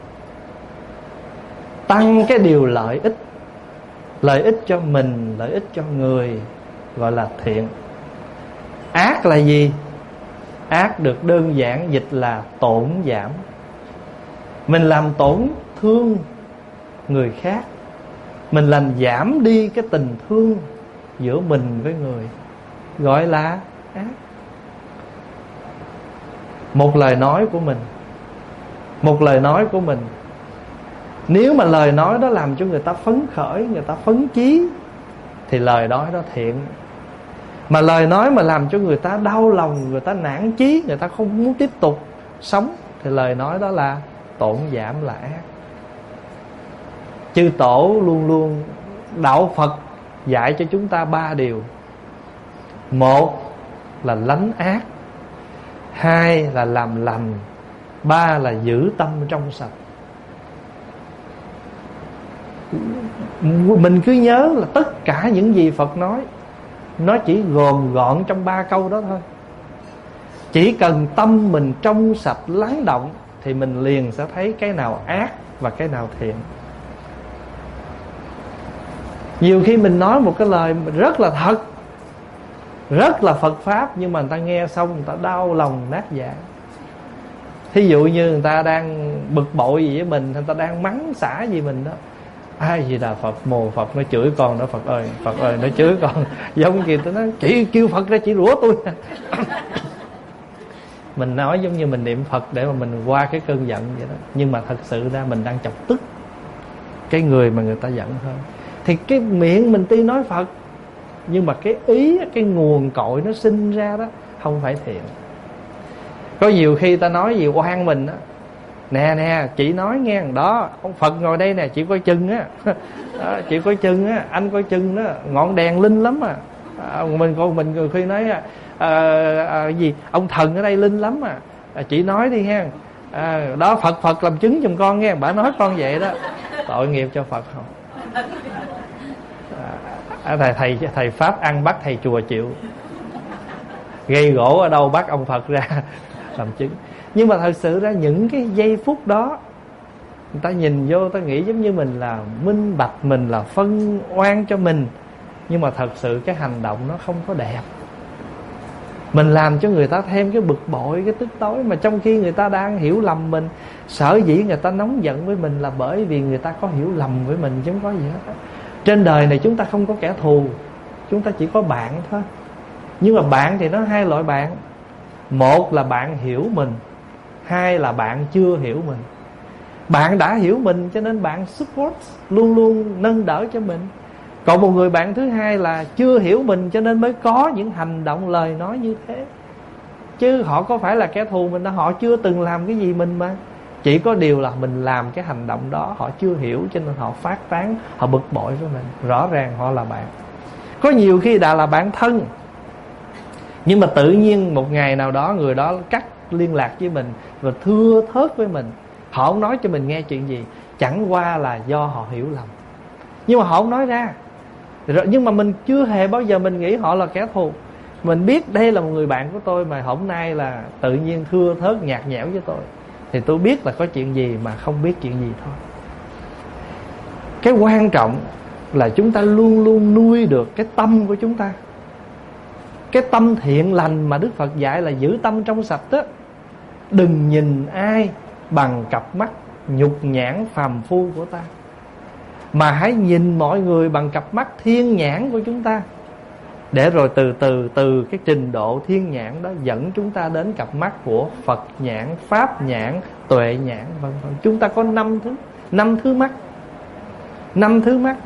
A: tăng cái điều lợi ích, lợi ích cho mình, lợi ích cho người, gọi là thiện. Ác là gì? Ác được đơn giản dịch là tổn giảm. Mình làm tổn thương người khác, mình làm giảm đi cái tình thương giữa mình với người, gọi là ác. Một lời nói của mình, nếu mà lời nói đó làm cho người ta phấn khởi, người ta phấn chí, thì lời nói đó thiện. Mà lời nói mà làm cho người ta đau lòng, người ta nản chí, người ta không muốn tiếp tục sống, thì lời nói đó là tổn giảm, là ác. Chư tổ luôn luôn, đạo Phật dạy cho chúng ta 3 điều. Một là lánh ác, hai là làm lành, ba là giữ tâm trong sạch. Mình cứ nhớ là tất cả những gì Phật nói, nó chỉ gồm gọn trong 3 câu đó thôi. Chỉ cần tâm mình trong sạch lắng động thì mình liền sẽ thấy cái nào ác và cái nào thiện. Nhiều khi mình nói một cái lời rất là thật, rất là Phật Pháp, nhưng mà người ta nghe xong người ta đau lòng nát dạ. Thí dụ như người ta đang bực bội gì với mình, người ta đang mắng xả gì mình đó, ai gì là Phật, mồ Phật nó chửi con đó, Phật ơi nó chửi con. Giống kìa nó chỉ kêu Phật ra chỉ rủa tôi. Mình nói giống như mình niệm Phật để mà mình qua cái cơn giận vậy đó, nhưng mà thật sự ra mình đang chọc tức cái người mà người ta giận hơn. Thì cái miệng mình tuy nói Phật, nhưng mà cái ý, cái nguồn cội nó sinh ra đó không phải thiện. Có nhiều khi ta nói gì oan mình á, nè chị nói nghe đó, ông Phật ngồi đây nè, chị coi chừng á. Chị coi chừng á, anh coi chừng đó, ngọn đèn linh lắm à. Mình khi nói gì ông thần ở đây linh lắm à. Chị nói đi ha. Đó Phật làm chứng giùm con nghe, bà nói con vậy đó. Tội nghiệp cho Phật không? Thầy Pháp ăn bắt thầy chùa chịu, gây gỗ ở đâu bắt ông Phật ra làm chứng. Nhưng mà thật sự ra những cái giây phút đó, người ta nhìn vô ta nghĩ giống như mình là minh bạch, mình là phân oan cho mình, nhưng mà thật sự cái hành động nó không có đẹp. Mình làm cho người ta thêm cái bực bội, cái tức tối, mà trong khi người ta đang hiểu lầm mình. Sở dĩ người ta nóng giận với mình là bởi vì người ta có hiểu lầm với mình, chứ không có gì hết. Trên đời này chúng ta không có kẻ thù, chúng ta chỉ có bạn thôi. Nhưng mà bạn thì nó 2 loại bạn. Một là bạn hiểu mình, hai là bạn chưa hiểu mình. Bạn đã hiểu mình cho nên bạn support, luôn luôn nâng đỡ cho mình. Còn một người bạn thứ hai là chưa hiểu mình cho nên mới có những hành động lời nói như thế. Chứ họ có phải là kẻ thù mình đâu, họ chưa từng làm cái gì mình mà. Chỉ có điều là mình làm cái hành động đó họ chưa hiểu, cho nên họ phát tán, họ bực bội với mình. Rõ ràng họ là bạn. Có nhiều khi đã là bạn thân, nhưng mà tự nhiên một ngày nào đó người đó cắt liên lạc với mình và thưa thớt với mình. Họ không nói cho mình nghe chuyện gì, chẳng qua là do họ hiểu lầm, nhưng mà họ không nói ra. Nhưng mà mình chưa hề bao giờ mình nghĩ họ là kẻ thù. Mình biết đây là một người bạn của tôi, mà hôm nay là tự nhiên thưa thớt nhạt nhẽo với tôi, thì tôi biết là có chuyện gì mà không biết chuyện gì thôi. Cái quan trọng là chúng ta luôn luôn nuôi được cái tâm của chúng ta, cái tâm thiện lành mà Đức Phật dạy là giữ tâm trong sạch đó. Đừng nhìn ai bằng cặp mắt nhục nhãn phàm phu của ta, mà hãy nhìn mọi người bằng cặp mắt thiên nhãn của chúng ta. Để rồi từ cái trình độ thiên nhãn đó dẫn chúng ta đến cặp mắt của Phật nhãn, Pháp nhãn, Tuệ nhãn, vân vân. Chúng ta có 5 thứ mắt. 5 thứ mắt.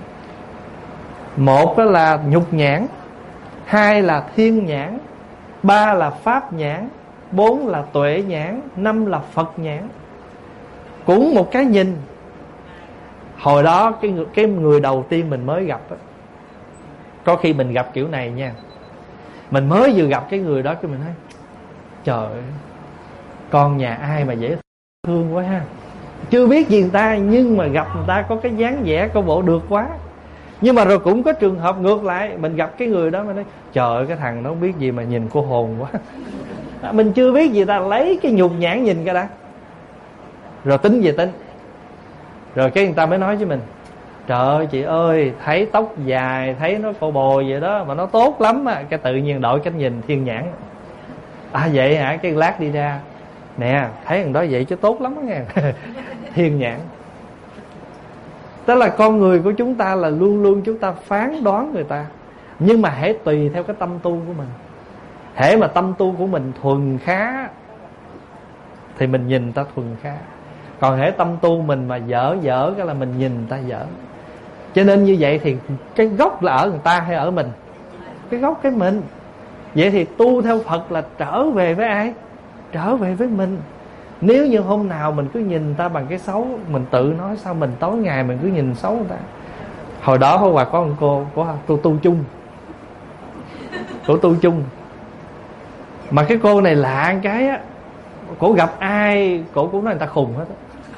A: Một đó là nhục nhãn, 2 là thiên nhãn, 3 là Pháp nhãn, 4 là Tuệ nhãn, 5 là Phật nhãn. Cũng một cái nhìn. Hồi đó cái người đầu tiên mình mới gặp đó, có khi mình gặp kiểu này nha. Mình mới vừa gặp cái người đó, cái mình nói trời ơi, con nhà ai mà dễ thương quá ha. chưa biết gì người ta, nhưng mà gặp người ta có cái dáng vẻ coi bộ được quá. Nhưng mà rồi cũng có trường hợp ngược lại, mình gặp cái người đó mà nói trời ơi cái thằng nó không biết gì mà nhìn cô hồn quá. Mình chưa biết gì ta lấy cái nhục nhãn nhìn cái đã, rồi tính về tính. Rồi cái người ta mới nói với mình trời ơi chị ơi, thấy tóc dài, thấy nó cô bồ vậy đó mà nó tốt lắm á. Cái tự nhiên đổi cách nhìn thiên nhãn. À vậy hả? Cái lát đi ra nè, thấy thằng đó vậy chứ tốt lắm á nghe. Thiên nhãn. Tức là con người của chúng ta là luôn luôn chúng ta phán đoán người ta. Nhưng mà hãy tùy theo cái tâm tu của mình. Hễ mà tâm tu của mình thuần khá thì mình nhìn ta thuần khá. Còn hễ tâm tu mình mà dở cái là mình nhìn ta dở. Cho nên như vậy thì cái gốc là ở người ta hay ở mình? Cái gốc cái mình. Vậy thì tu theo Phật là trở về với ai? Trở về với mình. Nếu như hôm nào mình cứ nhìn ta bằng cái xấu, mình tự nói sao mình tối ngày mình cứ nhìn xấu người ta. Hồi đó Pháp Hòa có một cô của tu chung, của tu chung. Mà cái cô này lạ cái á, cổ gặp ai cổ cũng nói người ta khùng hết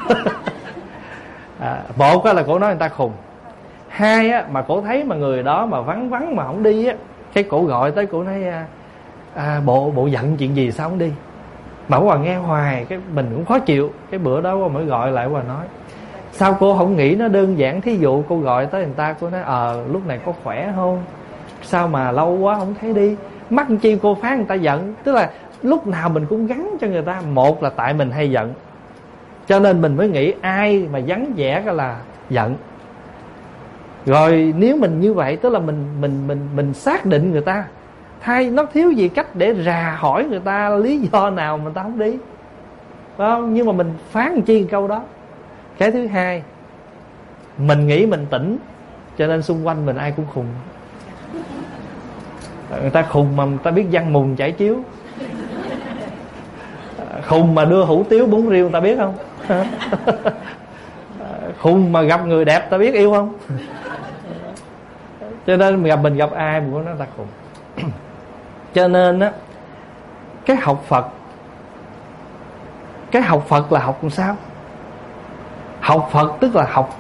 A: á. Một á là cổ nói người ta khùng. Hai á mà cổ thấy mà người đó mà vắng mà không đi á, cái cổ gọi tới cổ nói bộ giận chuyện gì sao không đi. Mà Hòa nghe hoài cái mình cũng khó chịu. Cái bữa đó mới gọi lại Hòa nói sao cô không nghĩ nó đơn giản. Thí dụ cô gọi tới người ta, cô nói lúc này có khỏe không, sao mà lâu quá không thấy đi. Mắc chi cô phán người ta giận. Tức là lúc nào mình cũng gắn cho người ta. Một là tại mình hay giận, cho nên mình mới nghĩ ai mà vắng vẻ cái là giận. Rồi nếu mình như vậy, tức là mình xác định người ta, thay nó thiếu gì cách để rà hỏi người ta lý do nào mà người ta không đi, phải không? Nhưng mà mình phán chi câu đó. Cái thứ hai, mình nghĩ mình tỉnh, cho nên xung quanh mình ai cũng khùng. Người ta khùng mà người ta biết văn mùng chải chiếu. Khùng mà đưa hủ tiếu bún riêu người ta biết không? Khùng mà gặp người đẹp ta biết yêu không? Cho nên mình gặp ai mình cũng nói ta khùng. Cho nên á, cái học Phật là học làm sao? Học Phật tức là học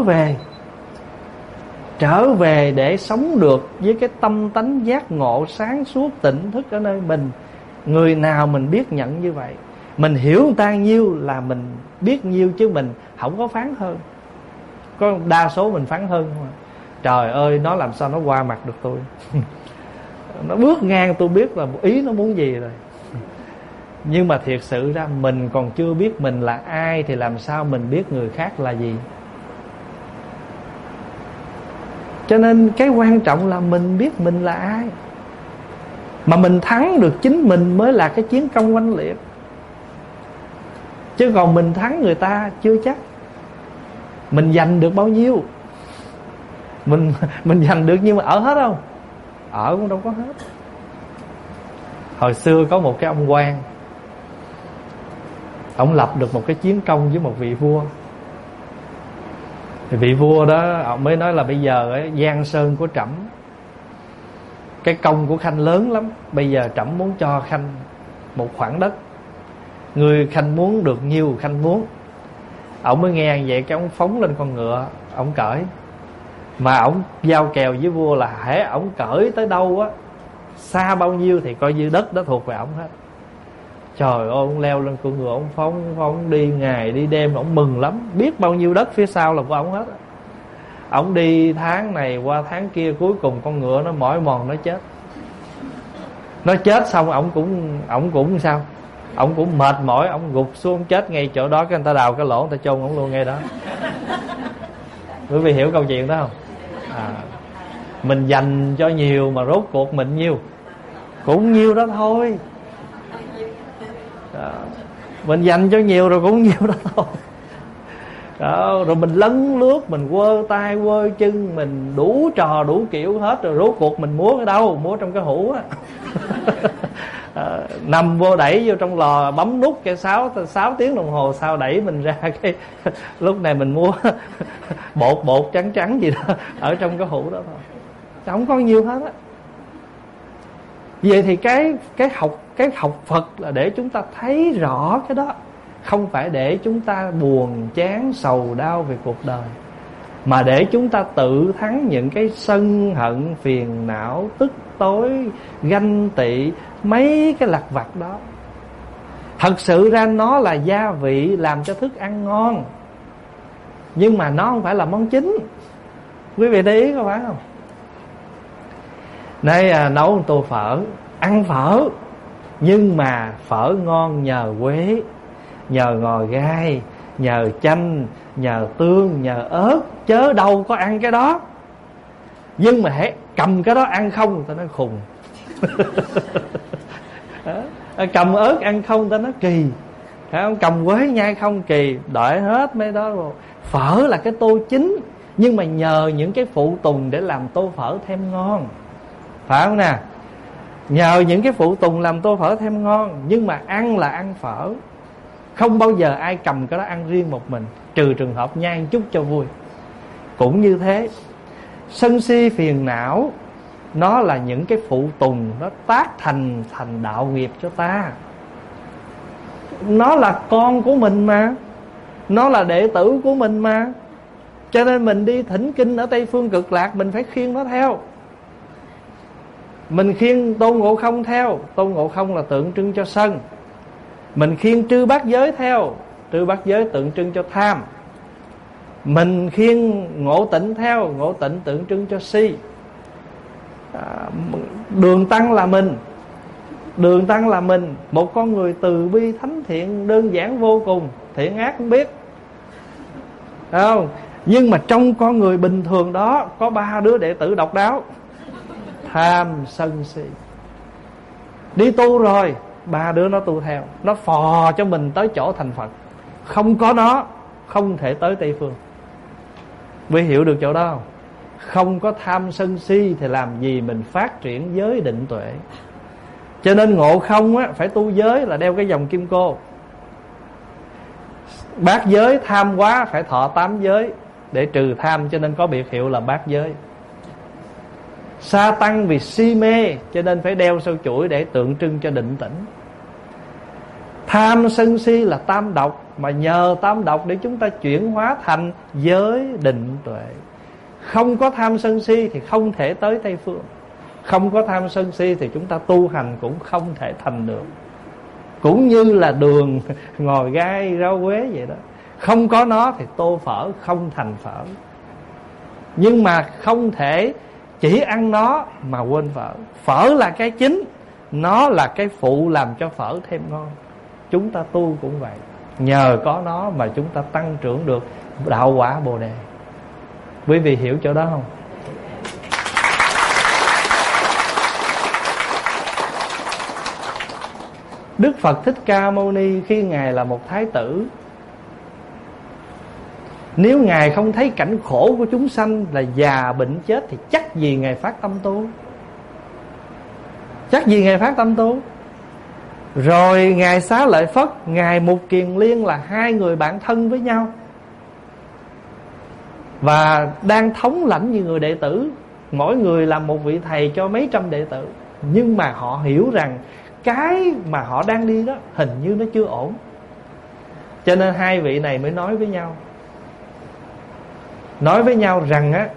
A: trở về để sống được với cái tâm tánh giác ngộ sáng suốt tỉnh thức ở nơi mình. Người nào mình biết nhận như vậy, mình hiểu người ta nhiêu là mình biết nhiêu, chứ mình không có phán hơn. Có đa số mình phán hơn không à? Trời ơi, nó làm sao nó qua mặt được tôi. Nó bước ngang tôi biết là ý nó muốn gì rồi. Nhưng mà thiệt sự ra mình còn chưa biết mình là ai, thì làm sao mình biết người khác là gì. Cho nên cái quan trọng là mình biết mình là ai. Mà mình thắng được chính mình mới là cái chiến công oanh liệt. Chứ còn mình thắng người ta chưa chắc. Mình giành được bao nhiêu, mình giành được nhưng mà ở hết không? Ở cũng đâu có hết. Hồi xưa có một cái ông quan, ông lập được một cái chiến công với một vị vua. Thì vị vua đó ông mới nói là bây giờ ấy, Giang Sơn của trẫm, cái công của Khanh lớn lắm, bây giờ trẫm muốn cho Khanh một khoảng đất. Người Khanh muốn được nhiêu Khanh muốn. Ông mới nghe vậy cái ông phóng lên con ngựa, ông cởi. Mà ông giao kèo với vua là hễ ông cởi tới đâu á, xa bao nhiêu thì coi như đất đó thuộc về ông hết. Trời ơi, ông leo lên con ngựa, ông phóng đi ngày đi đêm, ông mừng lắm, biết bao nhiêu đất phía sau là của ông hết. Ông đi tháng này qua tháng kia, cuối cùng con ngựa nó mỏi mòn nó chết. Nó chết xong ông cũng sao? Ông cũng mệt mỏi, ông gục xuống chết ngay chỗ đó. Cái người ta đào cái lỗ, người ta chôn ông luôn ngay đó. Quý vị hiểu câu chuyện đó không? Mình dành cho nhiều mà rốt cuộc mình nhiêu cũng nhiêu đó thôi. Mình dành cho nhiều rồi cũng nhiều đó thôi. Rồi mình lấn lướt, mình quơ tay quơ chân, mình đủ trò đủ kiểu hết. Rồi rốt cuộc mình múa ở đâu? Múa trong cái hũ á. Nằm vô đẩy vô trong lò, bấm nút cái 6 tiếng đồng hồ sau đẩy mình ra. Cái lúc này mình mua bột trắng gì đó ở trong cái hũ đó thôi, không có nhiều hết á. Vậy thì cái học Phật là để chúng ta thấy rõ cái đó, không phải để chúng ta buồn chán sầu đau về cuộc đời, mà để chúng ta tự thắng những cái sân hận phiền não, tức tối, ganh tị, mấy cái lặt vặt đó. Thật sự ra nó là gia vị làm cho thức ăn ngon, nhưng mà nó không phải là món chính. Quý vị để ý có phải không? Đây nấu một tô phở, ăn phở, nhưng mà phở ngon nhờ quế, nhờ ngò gai, nhờ chanh, nhờ tương, nhờ ớt, chớ đâu có ăn cái đó. Nhưng mà hãy cầm cái đó ăn không, ta nói khùng. Cầm ớt ăn không, ta nói kỳ. Cầm quế nhai không, kỳ. Đợi hết mấy đó rồi. Phở là cái tô chính, nhưng mà nhờ những cái phụ tùng để làm tô phở thêm ngon, phải không nè? Nhờ những cái phụ tùng làm tô phở thêm ngon, nhưng mà ăn là ăn phở. Không bao giờ ai cầm cái đó ăn riêng một mình, trừ trường hợp nhai một chút cho vui. Cũng như thế, sân si phiền não nó là những cái phụ tùng, nó tác thành đạo nghiệp cho ta. Nó là con của mình mà, nó là đệ tử của mình mà. Cho nên mình đi thỉnh kinh ở Tây Phương Cực Lạc, mình phải khiêng nó theo. Mình khiêng Tôn Ngộ Không theo. Tôn Ngộ Không là tượng trưng cho sân. Mình khiêng Trư Bát Giới theo. Trư Bát Giới tượng trưng cho tham. Mình khiêng Ngộ Tịnh theo. Ngộ Tịnh tượng trưng cho si. Đường Tăng là mình. Đường Tăng là mình, một con người từ bi thánh thiện, đơn giản vô cùng, thiện ác không biết, phải không? Nhưng mà trong con người bình thường đó có 3 đứa đệ tử độc đáo: tham, sân, si. Đi tu rồi, 3 đứa nó tu theo, nó phò cho mình tới chỗ thành Phật. Không có nó không thể tới Tây Phương. Quý hiểu được chỗ đó không? Không có tham sân si thì làm gì mình phát triển giới định tuệ. Cho nên Ngộ Không á, phải tu giới là đeo cái vòng kim cô. Bát giới tham quá phải thọ 8 giới để trừ tham, cho nên có biệt hiệu là bát giới. Sa Tăng vì si mê cho nên phải đeo sâu chuỗi để tượng trưng cho định tĩnh. Tham sân si là tam độc, mà nhờ tam độc để chúng ta chuyển hóa thành giới định tuệ. Không có tham sân si thì không thể tới Tây Phương. Không có tham sân si thì chúng ta tu hành cũng không thể thành được. Cũng như là đường, ngò gai, rau quế vậy đó. Không có nó thì tô phở không thành phở. Nhưng mà không thể chỉ ăn nó mà quên phở. Phở là cái chính, nó là cái phụ làm cho phở thêm ngon. Chúng ta tu cũng vậy. Nhờ có nó mà chúng ta tăng trưởng được đạo quả Bồ Đề. Quý vị hiểu chỗ đó không? Đức Phật Thích Ca Mâu Ni khi Ngài là một thái tử, nếu Ngài không thấy cảnh khổ của chúng sanh là già bệnh chết thì chắc gì Ngài phát tâm tu. Chắc gì Ngài phát tâm tu. Rồi Ngài Xá Lợi Phất, Ngài Mục Kiền Liên là 2 người bạn thân với nhau, và đang thống lãnh như người đệ tử, mỗi người làm một vị thầy cho mấy trăm đệ tử. Nhưng mà họ hiểu rằng cái mà họ đang đi đó hình như nó chưa ổn. Cho nên 2 vị này mới nói với nhau. Nói với nhau rằng á,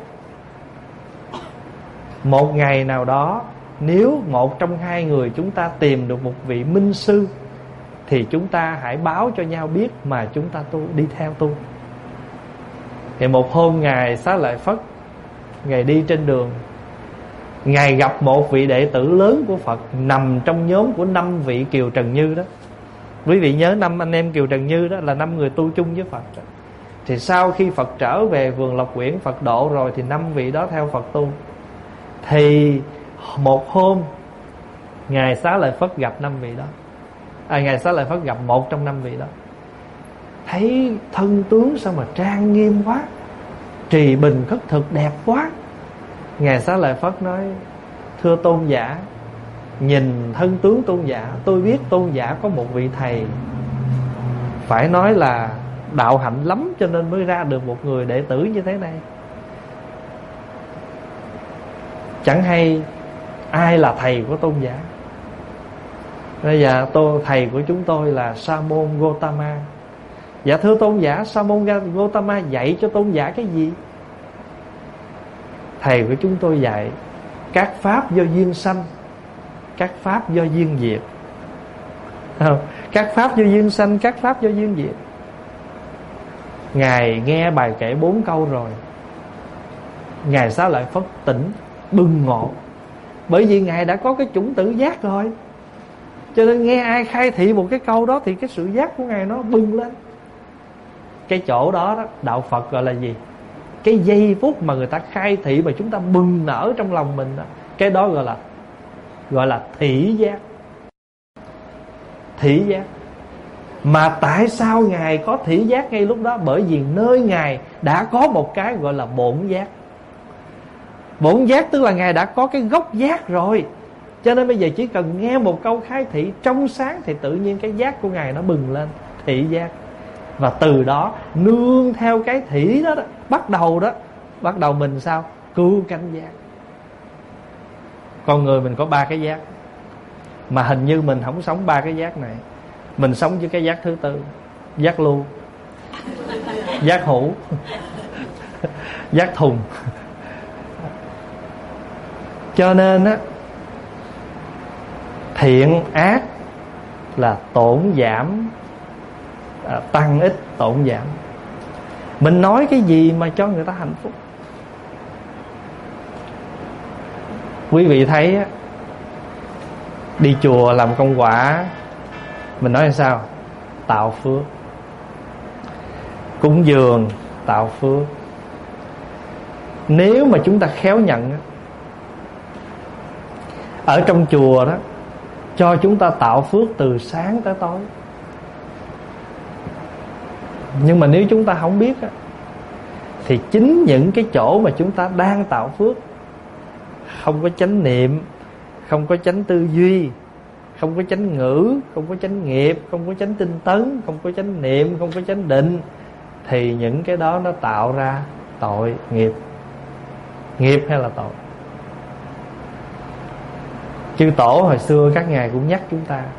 A: một ngày nào đó nếu một trong 2 người chúng ta tìm được một vị minh sư thì chúng ta hãy báo cho nhau biết mà chúng ta tu, đi theo tu. Thì một hôm Ngài Xá Lợi Phất, Ngài đi trên đường, Ngài gặp một vị đệ tử lớn của Phật nằm trong nhóm của 5 vị Kiều Trần Như đó. Quý vị nhớ 5 anh em Kiều Trần Như đó là 5 người tu chung với Phật đó. Thì sau khi Phật trở về vườn Lộc Quyển, Phật độ rồi thì 5 vị đó theo Phật tu. Thì một hôm Ngài Xá Lợi Phất gặp 5 vị đó. Ngài Xá Lợi Phất gặp một trong 5 vị đó, thấy thân tướng sao mà trang nghiêm quá, trì bình khất thực đẹp quá. Ngài Xá Lợi Phất nói: thưa tôn giả, nhìn thân tướng tôn giả, tôi biết tôn giả có một vị thầy phải nói là đạo hạnh lắm, cho nên mới ra được một người đệ tử như thế này. Chẳng hay ai là thầy của tôn giả. Bây giờ thầy của chúng tôi là Sa môn Gotama.
B: Dạ thưa tôn giả, Sa môn Gotama dạy cho tôn giả cái gì? Thầy của chúng tôi dạy các pháp do duyên sanh, các pháp do duyên diệt. Các pháp do duyên sanh, các pháp do duyên diệt. Ngài nghe bài kể 4 câu rồi, Ngài Xá Lợi Phất tỉnh bừng ngộ. Bởi vì Ngài đã có cái chủng tử giác rồi, cho nên nghe ai khai thị một cái câu đó thì cái sự giác của Ngài nó bừng lên. Cái chỗ đó, đạo Phật gọi là gì? Cái giây phút mà người ta khai thị mà chúng ta bừng nở trong lòng mình đó, cái đó gọi là thị giác. Thị giác. Mà tại sao Ngài có thị giác ngay lúc đó? Bởi vì nơi Ngài đã có một cái gọi là bổn giác. Bổn giác tức là Ngài đã có cái gốc giác rồi, cho nên bây giờ chỉ cần nghe một câu khai thị trong sáng thì tự nhiên cái giác của Ngài nó bừng lên, thị giác. Và từ đó nương theo cái thị đó, bắt đầu mình sao? Cứu cánh giác. Con người mình có 3 cái giác, mà hình như mình không sống 3 cái giác này. Mình sống với cái giác thứ tư, giác lưu, giác hữu, giác thùng. Cho nên á, thiện ác là tổn giảm, tăng ít tổn giảm. Mình nói cái gì mà cho người ta hạnh phúc. Quý vị thấy á, đi chùa làm công quả, mình nói là sao? Tạo phước. Cúng dường tạo phước. Nếu mà chúng ta khéo nhận, ở trong chùa đó cho chúng ta tạo phước từ sáng tới tối. Nhưng mà nếu chúng ta không biết á, thì chính những cái chỗ mà chúng ta đang tạo phước, không có chánh niệm, không có chánh tư duy, không có chánh ngữ, không có chánh nghiệp, không có chánh tinh tấn, không có chánh niệm, không có chánh định, thì những cái đó nó tạo ra tội nghiệp. Nghiệp hay là tội? Chư Tổ hồi xưa các ngài cũng nhắc chúng ta,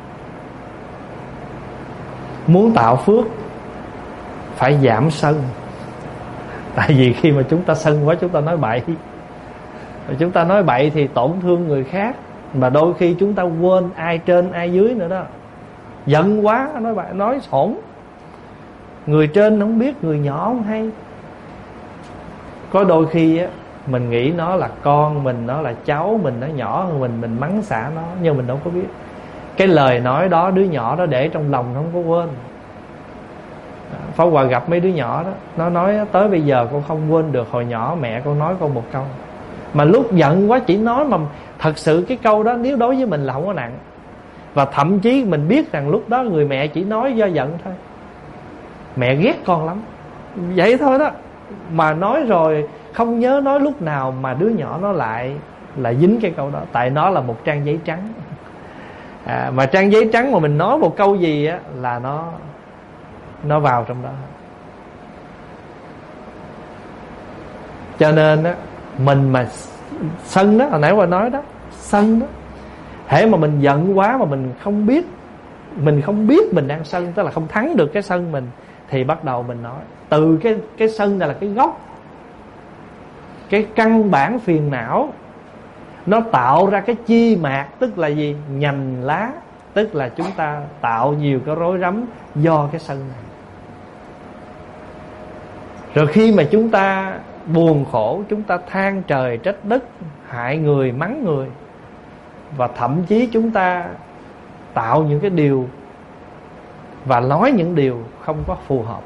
B: muốn tạo phước phải giảm sân. Tại vì khi mà chúng ta sân quá, chúng ta nói bậy. Chúng ta nói bậy thì tổn thương người khác, mà đôi khi chúng ta quên ai trên ai dưới nữa đó. Giận quá nói bậy, nói xổn. Người trên không biết, người nhỏ không hay. Có đôi khi á, mình nghĩ nó là con mình, nó là cháu mình, nó nhỏ hơn mình mắng xả nó, nhưng mình đâu có biết. Cái lời nói đó đứa nhỏ đó để trong lòng nó không có quên. Pháp Hòa gặp mấy đứa nhỏ đó, nó nói tới bây giờ con không quên được hồi nhỏ mẹ con nói con một câu. Mà lúc giận quá chỉ nói, mà thật sự cái câu đó nếu đối với mình là không có nặng. Và thậm chí mình biết rằng lúc đó người mẹ chỉ nói do giận thôi. Mẹ ghét con lắm, vậy thôi đó. Mà nói rồi không nhớ nói lúc nào mà đứa nhỏ nó lại là dính cái câu đó. Tại nó là một trang giấy trắng. Mà trang giấy trắng mà mình nói một câu gì á là nó vào trong đó. Cho nên á, mình mà sân đó, hồi nãy qua nói đó, sân đó, hễ mà mình giận quá mà mình không biết mình đang sân, tức là không thắng được cái sân mình, thì bắt đầu mình nói. Từ cái sân này là cái gốc, cái căn bản phiền não. Nó tạo ra cái chi mạc, tức là gì? Nhành lá. Tức là chúng ta tạo nhiều cái rối rắm do cái sân này. Rồi khi mà chúng ta buồn khổ, chúng ta than trời trách đất, hại người mắng người, và thậm chí chúng ta tạo những cái điều và nói những điều không có phù hợp.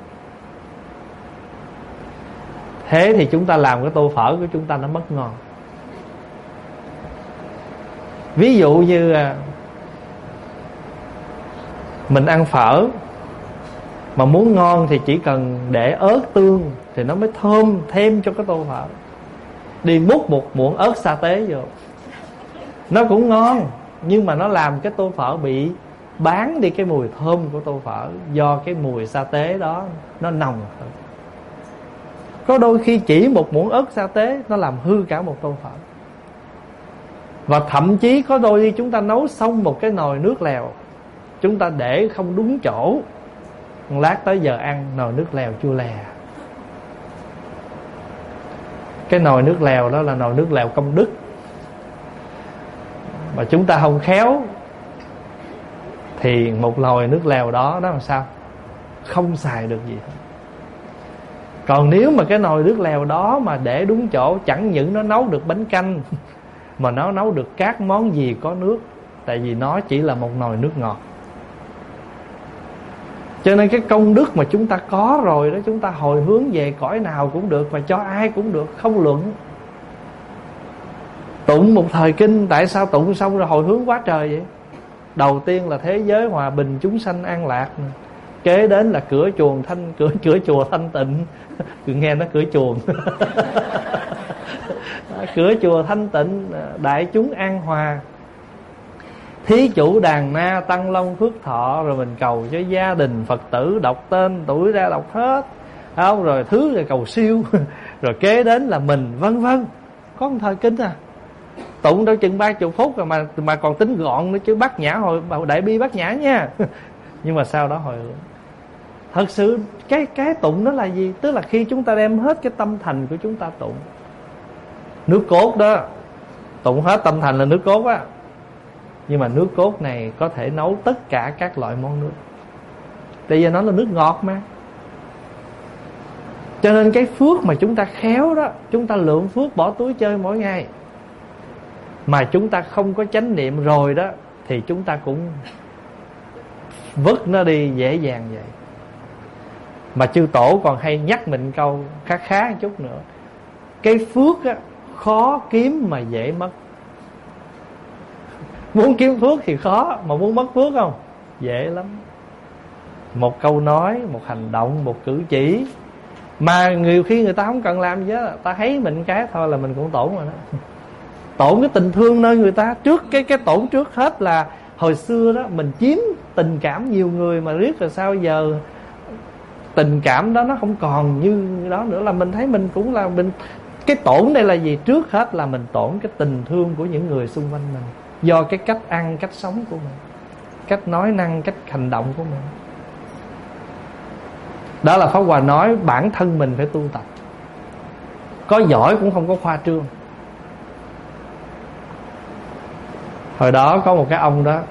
B: Thế thì chúng ta làm cái tô phở của chúng ta nó mất ngon. Ví dụ như mình ăn phở mà muốn ngon thì chỉ cần để ớt tương thì nó mới thơm thêm cho cái tô phở. Đi múc một muỗng ớt sa tế vô, nó cũng ngon, nhưng mà nó làm cái tô phở bị bán đi cái mùi thơm của tô phở, do cái mùi sa tế đó nó nồng hơn. Có đôi khi chỉ một muỗng ớt sa tế nó làm hư cả một tô phở. Và thậm chí có đôi khi chúng ta nấu xong một cái nồi nước lèo, chúng ta để không đúng chỗ, lát tới giờ ăn nồi nước lèo chua lè. Cái nồi nước lèo đó là nồi nước lèo công đức, mà chúng ta không khéo thì một nồi nước lèo đó làm sao không xài được gì hết. Còn nếu mà cái nồi nước lèo đó mà để đúng chỗ, chẳng những nó nấu được bánh canh mà nó nấu được các món gì có nước, tại vì nó chỉ là một nồi nước ngọt. Cho nên cái công đức mà chúng ta có rồi đó, chúng ta hồi hướng về cõi nào cũng được, và cho ai cũng được, không luận. Tụng một thời kinh, tại sao tụng xong rồi hồi hướng quá trời vậy? Đầu tiên là thế giới hòa bình, chúng sanh an lạc, kế đến là cửa chùa thanh tịnh. Cứ nghe nó cửa chuồng. Cửa chùa thanh tịnh, đại chúng an hòa, thí chủ đàn na tăng long phước thọ. Rồi mình cầu cho gia đình Phật tử, đọc tên tuổi ra đọc hết, không? Rồi thứ rồi cầu siêu. Rồi kế đến là mình, vân vân. Có một thời kinh tụng đâu chừng 30 phút rồi mà còn tính gọn nữa chứ. Bát nhã hồi đại bi bát nhã nha. Nhưng mà sau đó hồi hướng. Thật sự cái tụng đó là gì? Tức là khi chúng ta đem hết cái tâm thành của chúng ta tụng. Nước cốt đó, tụng hết tâm thành là nước cốt á. Nhưng mà nước cốt này có thể nấu tất cả các loại món nước, tại vì nó là nước ngọt mà. Cho nên cái phước mà chúng ta khéo đó, chúng ta lượng phước bỏ túi chơi mỗi ngày, mà chúng ta không có chánh niệm rồi đó, thì chúng ta cũng vứt nó đi dễ dàng vậy. Mà chư tổ còn hay nhắc mình câu khá một chút nữa: cái phước á, khó kiếm mà dễ mất. Muốn kiếm phước thì khó, mà muốn mất phước không? Dễ lắm. Một câu nói, một hành động, một cử chỉ mà nhiều khi người ta không cần làm gì hết, ta thấy mình cái thôi là mình cũng tổn rồi đó. Tổn cái tình thương nơi người ta. Trước cái tổn trước hết là hồi xưa đó mình chiếm tình cảm nhiều người, mà riết rồi sao giờ tình cảm đó nó không còn như đó nữa, là mình thấy mình cũng là mình. Cái tổn đây là gì? Trước hết là mình tổn cái tình thương của những người xung quanh mình, do cái cách ăn, cách sống của mình, cách nói năng, cách hành động của mình. Đó là Pháp Hòa nói bản thân mình phải tu tập. Có giỏi cũng không có khoa trương. Hồi đó có một cái ông đó,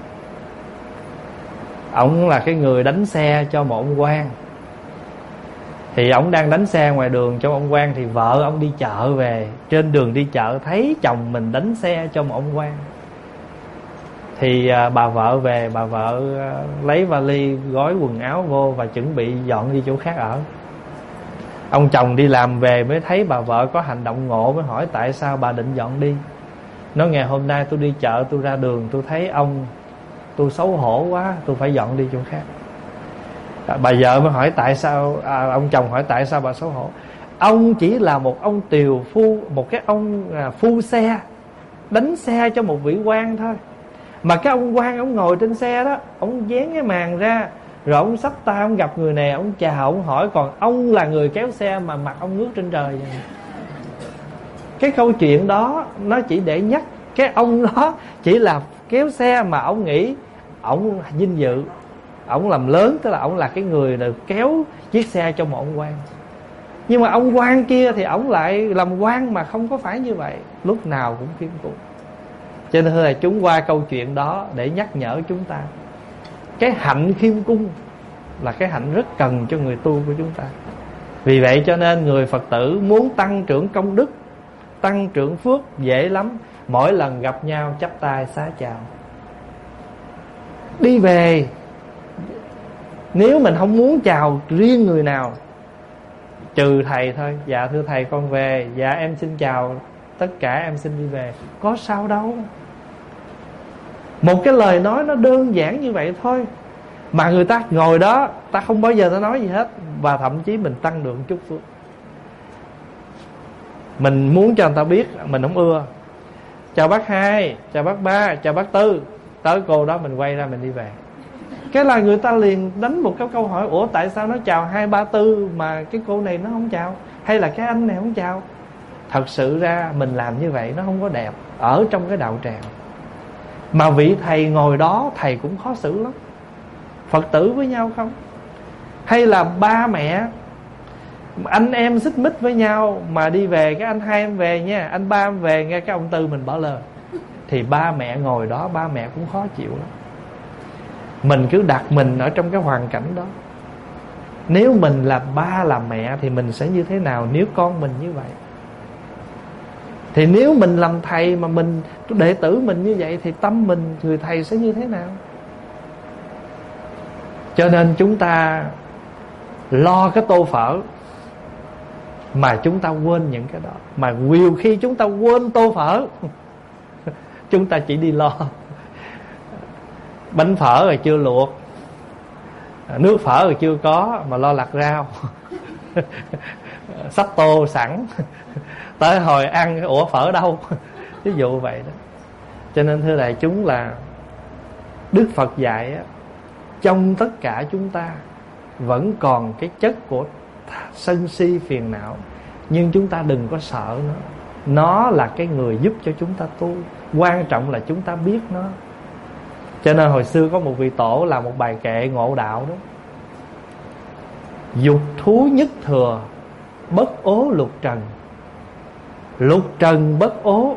B: ổng là cái người đánh xe cho một ông quan. Thì ổng đang đánh xe ngoài đường cho ông quan, thì vợ ổng đi chợ về, trên đường đi chợ thấy chồng mình đánh xe cho một ông quan. Thì bà vợ về, bà vợ lấy vali gói quần áo vô và chuẩn bị dọn đi chỗ khác ở. Ông chồng đi làm về mới thấy bà vợ có hành động ngộ, mới hỏi tại sao bà định dọn đi. Nói ngày hôm nay tôi đi chợ, tôi ra đường tôi thấy ông, tôi xấu hổ quá, tôi phải dọn đi chỗ khác. Bà vợ mới hỏi tại sao, ông chồng hỏi tại sao bà xấu hổ. Ông chỉ là một ông tiều phu, một cái ông phu xe, đánh xe cho một vị quan thôi. Mà cái ông quan, ông ngồi trên xe đó, ông dán cái màn ra, rồi ông xách tay, ông gặp người này, ông chào, ông hỏi. Còn ông là người kéo xe mà mặt ông ngước trên trời vậy. Cái câu chuyện đó nó chỉ để nhắc cái ông đó chỉ là kéo xe, mà ông nghĩ ông vinh dự, ông làm lớn, tức là ông là cái người được kéo chiếc xe cho một ông quan. Nhưng mà ông quan kia thì ông lại làm quan mà không có phải như vậy, lúc nào cũng khiêm cung. Cho nên là chúng qua câu chuyện đó để nhắc nhở chúng ta, cái hạnh khiêm cung là cái hạnh rất cần cho người tu của chúng ta. Vì vậy cho nên người Phật tử muốn tăng trưởng công đức, tăng trưởng phước dễ lắm. Mỗi lần gặp nhau chắp tay xá chào, đi về. Nếu mình không muốn chào riêng người nào, trừ thầy thôi: dạ thưa thầy con về, dạ em xin chào tất cả, em xin đi về. Có sao đâu. Một cái lời nói nó đơn giản như vậy thôi, mà người ta ngồi đó, ta không bao giờ ta nói gì hết, và thậm chí mình tăng được chút phước. Mình muốn cho người ta biết mình không ưa, chào bác Hai, chào bác Ba, chào bác Tư, tới cô đó mình quay ra mình đi về. Cái là người ta liền đánh một cái câu hỏi: ủa tại sao nó chào 2, 3, 4 mà cái cô này nó không chào, hay là cái anh này không chào? Thật sự ra mình làm như vậy nó không có đẹp ở trong cái đạo tràng. Mà vị thầy ngồi đó, thầy cũng khó xử lắm. Phật tử với nhau không, Hay là ba mẹ anh em xích mích với nhau mà đi về, cái anh hai em về nha, anh ba em về nghe, cái ông tư mình bỏ lơ, thì ba mẹ ngồi đó ba mẹ cũng khó chịu lắm. Mình cứ đặt mình ở trong cái hoàn cảnh đó. Nếu mình là ba là mẹ thì mình sẽ như thế nào nếu con mình như vậy? Thì nếu mình làm thầy mà mình đệ tử mình như vậy thì tâm mình người thầy sẽ như thế nào? Cho nên chúng ta lo cái tô phở mà chúng ta quên những cái đó. Mà nhiều khi chúng ta quên tô phở, chúng ta chỉ đi lo bánh phở rồi chưa luộc, nước phở rồi chưa có, mà lo lặt rau xách tô sẵn tới hồi ăn ủa phở đâu ví dụ vậy đó. Cho nên thưa đại chúng là Đức Phật dạy á, trong tất cả chúng ta vẫn còn cái chất của sân si phiền não, nhưng chúng ta đừng có sợ nó. Nó là cái người giúp cho chúng ta tu. Quan trọng là chúng ta biết nó. Cho nên hồi xưa có một vị tổ làm một bài kệ ngộ đạo đó: dục thú nhất thừa, bất ố lục trần. Lục trần bất ố,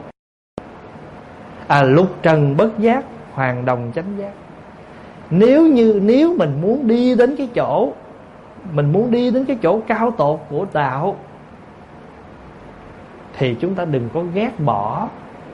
B: lục trần bất giác, hoàng đồng chánh giác. Nếu mình muốn đi đến cái chỗ, mình muốn đi đến cái chỗ cao tột của đạo, thì chúng ta đừng có ghét bỏ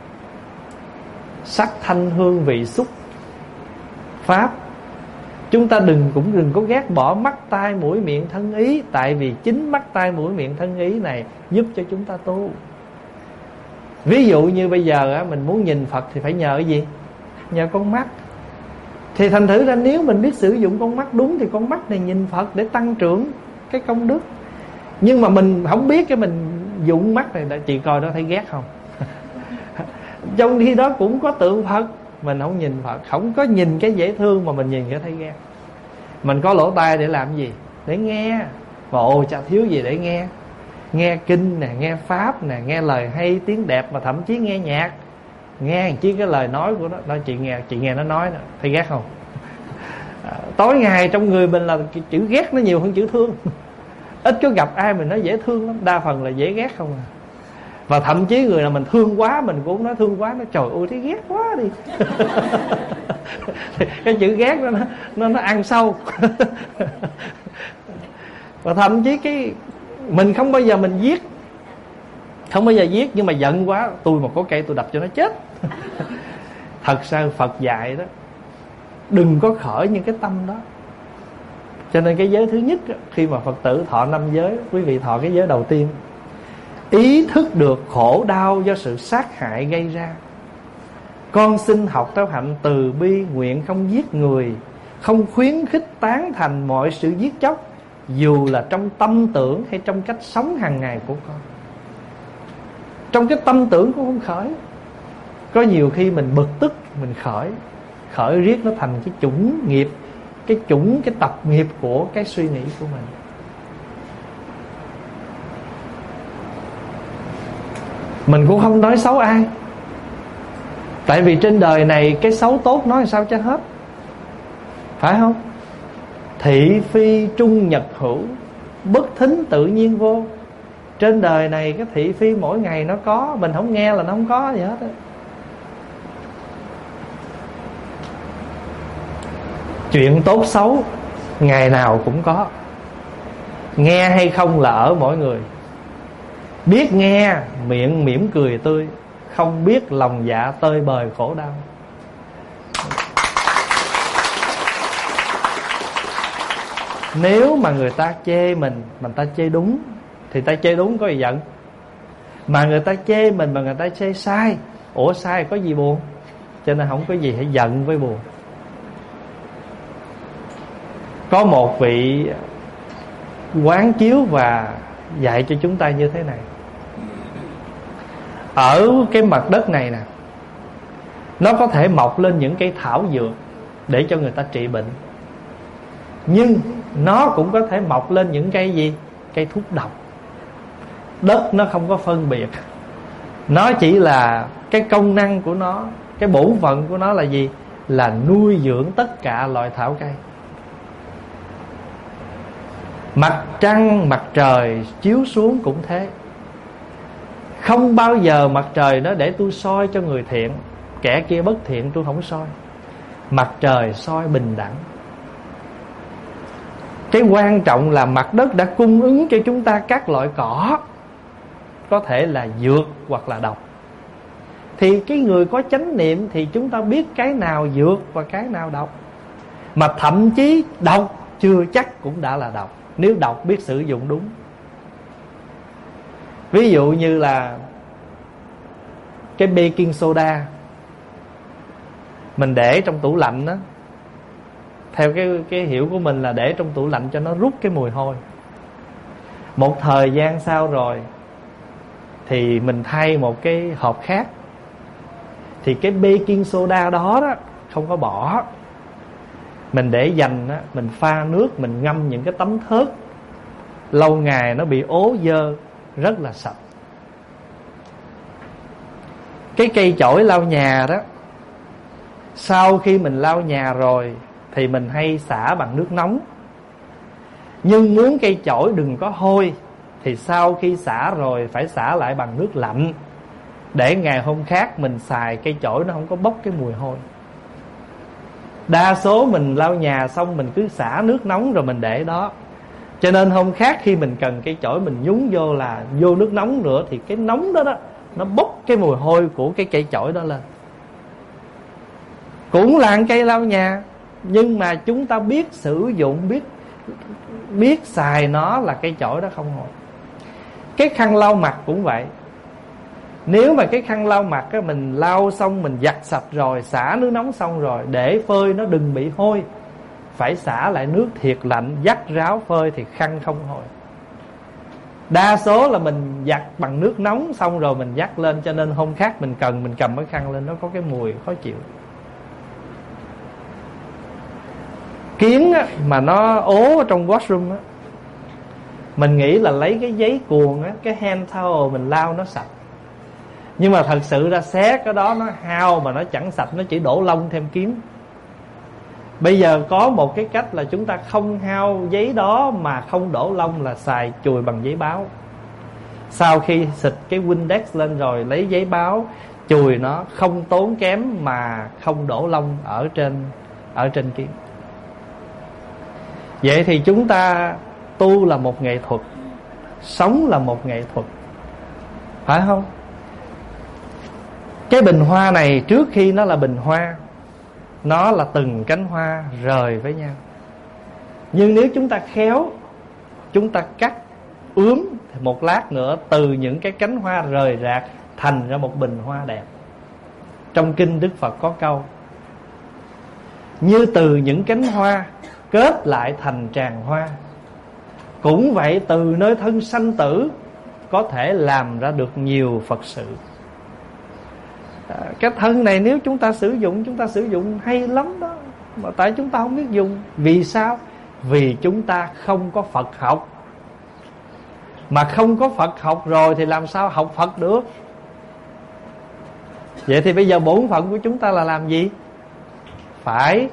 B: sắc thanh hương vị xúc pháp. Chúng ta cũng đừng có ghét bỏ mắt tai mũi miệng thân ý. Tại vì chính mắt tai mũi miệng thân ý này giúp cho chúng ta tu. Ví dụ như bây giờ mình muốn nhìn Phật thì phải nhờ cái gì? Nhờ con mắt. Thì thành thử ra nếu mình biết sử dụng con mắt đúng thì con mắt này nhìn Phật để tăng trưởng cái công đức. Nhưng mà mình không biết, cái mình dụng mắt này, chị coi đó thấy ghét không? Trong khi đó cũng có tượng Phật, mình không nhìn Phật, không có nhìn cái dễ thương mà mình nhìn cái thấy ghét. Mình có lỗ tai để làm gì? Để nghe. Và ồ chà, thiếu gì để nghe? Nghe kinh nè, nghe pháp nè, nghe lời hay tiếng đẹp, mà thậm chí nghe nhạc. Nghe chỉ cái lời nói của nó, chị nghe nó nói nè, thấy ghét không? Tối ngày trong người mình là chữ ghét nó nhiều hơn chữ thương. Ít có gặp ai mình nói dễ thương lắm, đa phần là dễ ghét không à. Và thậm chí người nào mình thương quá, mình cũng nói thương quá, nó trời ơi thấy ghét quá đi. Cái chữ ghét nó ăn sâu. Và thậm chí cái mình không bao giờ mình giết, không bao giờ giết, nhưng mà giận quá, tôi mà có cây tôi đập cho nó chết. Thật ra Phật dạy đó, đừng có khởi những cái tâm đó. Cho nên cái giới thứ nhất, khi mà Phật tử thọ 5 giới, quý vị thọ cái giới đầu tiên, ý thức được khổ đau do sự sát hại gây ra. Con xin học theo hạnh từ bi, nguyện không giết người, không khuyến khích tán thành mọi sự giết chóc, dù là trong tâm tưởng hay trong cách sống hàng ngày của con. Trong cái tâm tưởng cũng không khởi. Có nhiều khi mình bực tức, mình khởi riết nó thành cái chủng nghiệp, cái tập nghiệp của cái suy nghĩ của mình. Mình cũng không nói xấu ai, tại vì trên đời này cái xấu tốt nói sao cho hết, phải không? Thị phi trung nhật hữu, bất thính tự nhiên vô. Trên đời này cái thị phi mỗi ngày nó có, mình không nghe là nó không có gì hết á. Chuyện tốt xấu ngày nào cũng có, nghe hay không là ở mỗi người. Biết nghe miệng mỉm cười tươi, không biết lòng dạ tơi bời khổ đau. Nếu mà người ta chê mình mà người ta chê đúng thì ta chê đúng có gì giận. Mà người ta chê mình mà người ta chê sai, ủa sai có gì buồn? Cho nên không có gì phải giận với buồn. Có một vị quán chiếu và dạy cho chúng ta như thế này: ở cái mặt đất này nè, nó có thể mọc lên những cây thảo dược để cho người ta trị bệnh, nhưng nó cũng có thể mọc lên những cây gì? Cây thuốc độc. Đất nó không có phân biệt. Nó chỉ là cái công năng của nó, cái bổn phận của nó là gì? Là nuôi dưỡng tất cả loại thảo cây. Mặt trăng mặt trời chiếu xuống cũng thế. Không bao giờ mặt trời nó để tôi soi cho người thiện, kẻ kia bất thiện tôi không soi. Mặt trời soi bình đẳng. Cái quan trọng là mặt đất đã cung ứng cho chúng ta các loại cỏ, có thể là dược hoặc là độc. Thì cái người có chánh niệm thì chúng ta biết cái nào dược và cái nào độc. Mà thậm chí độc chưa chắc cũng đã là độc, nếu độc biết sử dụng đúng. Ví dụ như là cái baking soda mình để trong tủ lạnh đó, theo cái hiểu của mình là để trong tủ lạnh cho nó rút cái mùi hôi. Một thời gian sau rồi thì mình thay một cái hộp khác, thì cái baking soda đó không có bỏ, mình để dành đó, mình pha nước, mình ngâm những cái tấm thớt, lâu ngày nó bị ố dơ, rất là sạch. Cái cây chổi lau nhà đó, sau khi mình lau nhà rồi thì mình hay xả bằng nước nóng. Nhưng muốn cây chổi đừng có hôi thì sau khi xả rồi phải xả lại bằng nước lạnh, để ngày hôm khác mình xài cây chổi nó không có bốc cái mùi hôi. Đa số mình lau nhà xong mình cứ xả nước nóng rồi mình để đó, cho nên hôm khác khi mình cần cây chổi mình nhúng vô là vô nước nóng nữa, thì cái nóng đó nó bốc cái mùi hôi của cái cây chổi đó lên. Cũng là cây lau nhà, nhưng mà chúng ta biết sử dụng, biết xài nó là cây chổi đó không hôi. Cái khăn lau mặt cũng vậy. Nếu mà cái khăn lau mặt á, mình lau xong mình giặt sạch rồi, xả nước nóng xong rồi, để phơi nó đừng bị hôi, phải xả lại nước thiệt lạnh, vắt ráo phơi thì khăn không hôi. Đa số là mình giặt bằng nước nóng xong rồi mình vắt lên, cho nên hôm khác mình cần mình cầm cái khăn lên nó có cái mùi khó chịu. Kiến á, mà nó ố ở trong washroom á, mình nghĩ là lấy cái giấy cuồng á, cái hand towel mình lau nó sạch. Nhưng mà thật sự ra xé cái đó nó hao mà nó chẳng sạch, nó chỉ đổ lông thêm kiến. Bây giờ có một cái cách là chúng ta không hao giấy đó mà không đổ lông, là xài chùi bằng giấy báo. Sau khi xịt cái Windex lên rồi lấy giấy báo chùi nó, không tốn kém mà không đổ lông ở trên kiến. Vậy thì chúng ta tu là một nghệ thuật, sống là một nghệ thuật, phải không? Cái bình hoa này trước khi nó là bình hoa, nó là từng cánh hoa rời với nhau. Nhưng nếu chúng ta khéo, chúng ta cắt ướm thì một lát nữa từ những cái cánh hoa rời rạc thành ra một bình hoa đẹp. Trong kinh Đức Phật có câu: như từ những cánh hoa kết lại thành tràng hoa, cũng vậy từ nơi thân sanh tử có thể làm ra được nhiều Phật sự. Cái thân này nếu chúng ta sử dụng hay lắm đó, mà tại chúng ta không biết dùng. Vì sao? Vì chúng ta không có Phật học. Mà không có Phật học rồi thì làm sao học Phật được? Vậy thì bây giờ bổn phận của chúng ta là làm gì? Phải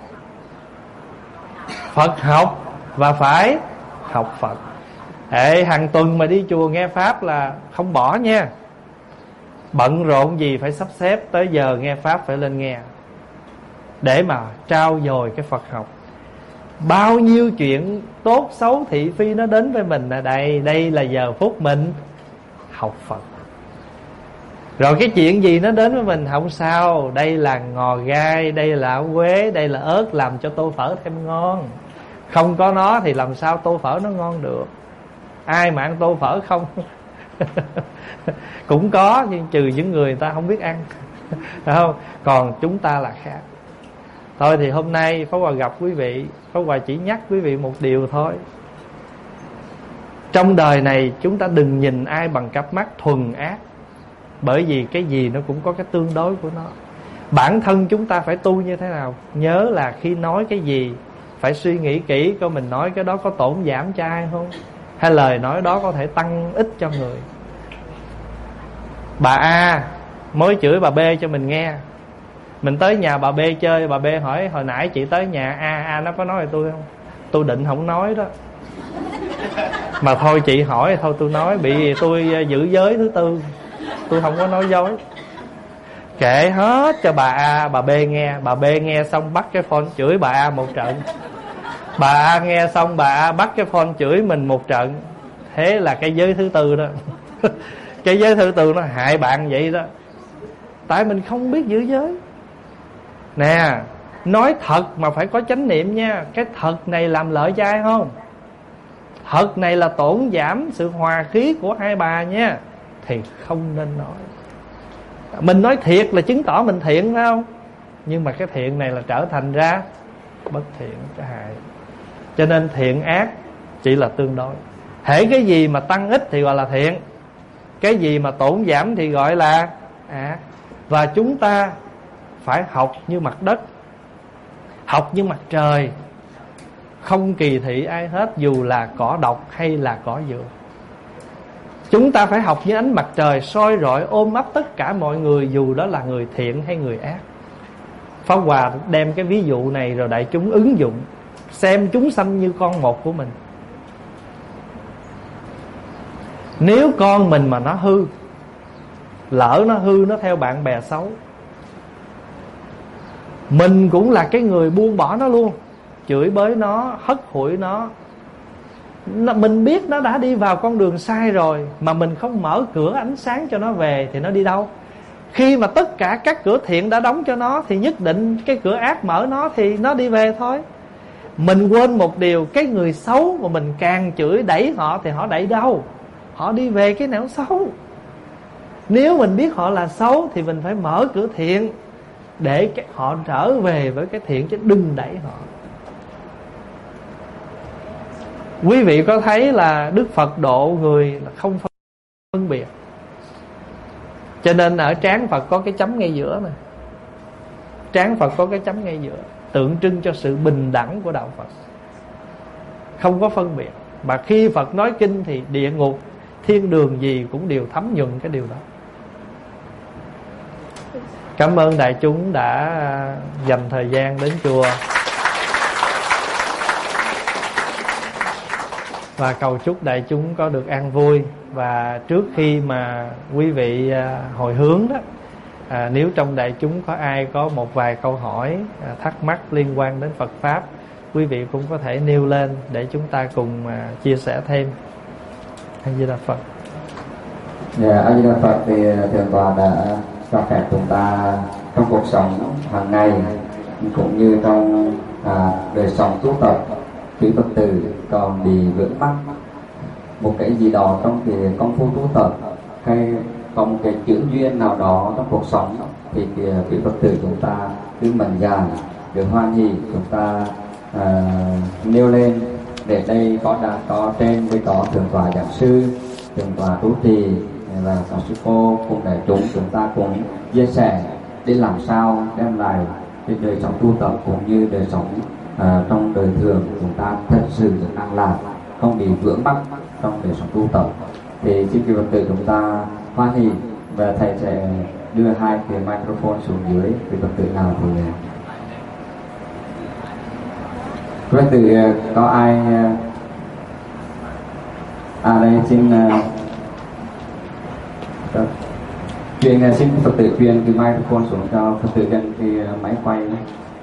B: Phật học và phải học Phật. Hàng tuần mà đi chùa nghe Pháp là không bỏ nha. Bận rộn gì phải sắp xếp, tới giờ nghe Pháp phải lên nghe, để mà trao dồi cái Phật học. Bao nhiêu chuyện tốt xấu thị phi nó đến với mình là đây là giờ phút mình học Phật. Rồi cái chuyện gì nó đến với mình không sao, đây là ngò gai, đây là quế, đây là ớt, làm cho tô phở thêm ngon. Không có nó thì làm sao tô phở nó ngon được? Ai mà ăn tô phở không? Cũng có, nhưng trừ những người ta không biết ăn. Phải không? Còn chúng ta là khác. Thôi thì hôm nay Pháp Hòa gặp quý vị, Pháp Hòa chỉ nhắc quý vị một điều thôi. Trong đời này chúng ta đừng nhìn ai bằng cặp mắt thuần ác, bởi vì cái gì nó cũng có cái tương đối của nó. Bản thân chúng ta phải tu như thế nào? Nhớ là khi nói cái gì phải suy nghĩ kỹ coi mình nói cái đó có tổn giảm cho ai không, hay lời nói đó có thể tăng ích cho người. Bà A mới chửi bà B cho mình nghe. Mình tới nhà bà B chơi, bà B hỏi hồi nãy chị tới nhà A nó có nói về tôi không? Tôi định không nói đó. Mà thôi chị hỏi thôi tôi nói, bị tôi giữ giới thứ tư, tôi không có nói dối. Kể hết cho bà A bà B nghe. Bà B nghe xong bắt cái phone chửi bà A một trận. Bà A nghe xong bà A bắt cái phone chửi mình một trận. Thế là cái giới thứ tư đó cái giới thứ tư nó hại bạn vậy đó. Tại mình không biết giữ giới. Nè, nói thật mà phải có chánh niệm nha. Cái thật này làm lợi cho ai không? Thật này là tổn giảm sự hòa khí của hai bà nha, thì không nên nói. Mình nói thiệt là chứng tỏ mình thiện phải không? Nhưng mà cái thiện này là trở thành ra bất thiện, cái hại. Cho nên thiện ác chỉ là tương đối. Hễ cái gì mà tăng ít thì gọi là thiện, cái gì mà tổn giảm thì gọi là ác. Và chúng ta phải học như mặt đất, học như mặt trời, không kỳ thị ai hết, dù là cỏ độc hay là cỏ dược. Chúng ta phải học như ánh mặt trời soi rọi ôm ấp tất cả mọi người, dù đó là người thiện hay người ác. Pháp Hòa đem cái ví dụ này rồi đại chúng ứng dụng, xem chúng sanh như con một của mình. Nếu con mình mà nó hư, lỡ nó hư, nó theo bạn bè xấu, mình cũng là cái người buông bỏ nó luôn, chửi bới nó, hất hủi nó. Mình biết nó đã đi vào con đường sai rồi, mà mình không mở cửa ánh sáng cho nó về thì nó đi đâu? Khi mà tất cả các cửa thiện đã đóng cho nó thì nhất định cái cửa ác mở nó thì nó đi về thôi. Mình quên một điều, cái người xấu mà mình càng chửi đẩy họ thì họ đẩy đâu? Họ đi về cái nẻo xấu. Nếu mình biết họ là xấu thì mình phải mở cửa thiện để họ trở về với cái thiện, chứ đừng đẩy họ. Quý vị có thấy là Đức Phật độ người là không phân biệt, cho nên ở trán Phật có cái chấm ngay giữa này. Trán Phật có cái chấm ngay giữa, tượng trưng cho sự bình đẳng của đạo Phật, không có phân biệt. Mà khi Phật nói kinh thì địa ngục, thiên đường gì cũng đều thấm nhuần cái điều đó. Cảm ơn đại chúng đã dành thời gian đến chùa, và cầu chúc đại chúng có được an vui. Và trước khi mà quý vị hồi hướng đó, nếu trong đại chúng có ai có một vài câu hỏi thắc mắc liên quan đến Phật Pháp, quý vị cũng có thể nêu lên để chúng ta cùng chia sẻ thêm. A Di Đà Phật.
C: Dạ, A Di Đà Phật. Thì Thượng tọa đã cho phép chúng ta trong cuộc sống hàng ngày cũng như trong đời sống tu tập, quý Phật tử còn bị vướng mắc một cái gì đó trong cái công phu tu tập, hay có một cái chữ duyên nào đó trong cuộc sống, thì quý Phật tử chúng ta cứ mạnh dạn, được hoan hỷ, chúng ta nêu lên. Để đây có trên đây có Thượng tọa giảng sư, Thượng tọa chủ trì và các sư cô cùng đại chúng ta cùng chia sẻ để làm sao đem lại cái đời sống tu tập cũng như đời sống trong đời thường chúng ta thật sự được an lạc, không bị vướng mắc trong đời sống tu tập. Thì xin quý Phật tử chúng ta hoan hỷ, và thầy sẽ đưa hai cái microphone xuống dưới. Quý Phật tử nào thì quý Phật tử có ai đây xin truyền, xin Phật tử truyền cái microphone xuống cho Phật tử gần cái máy quay này.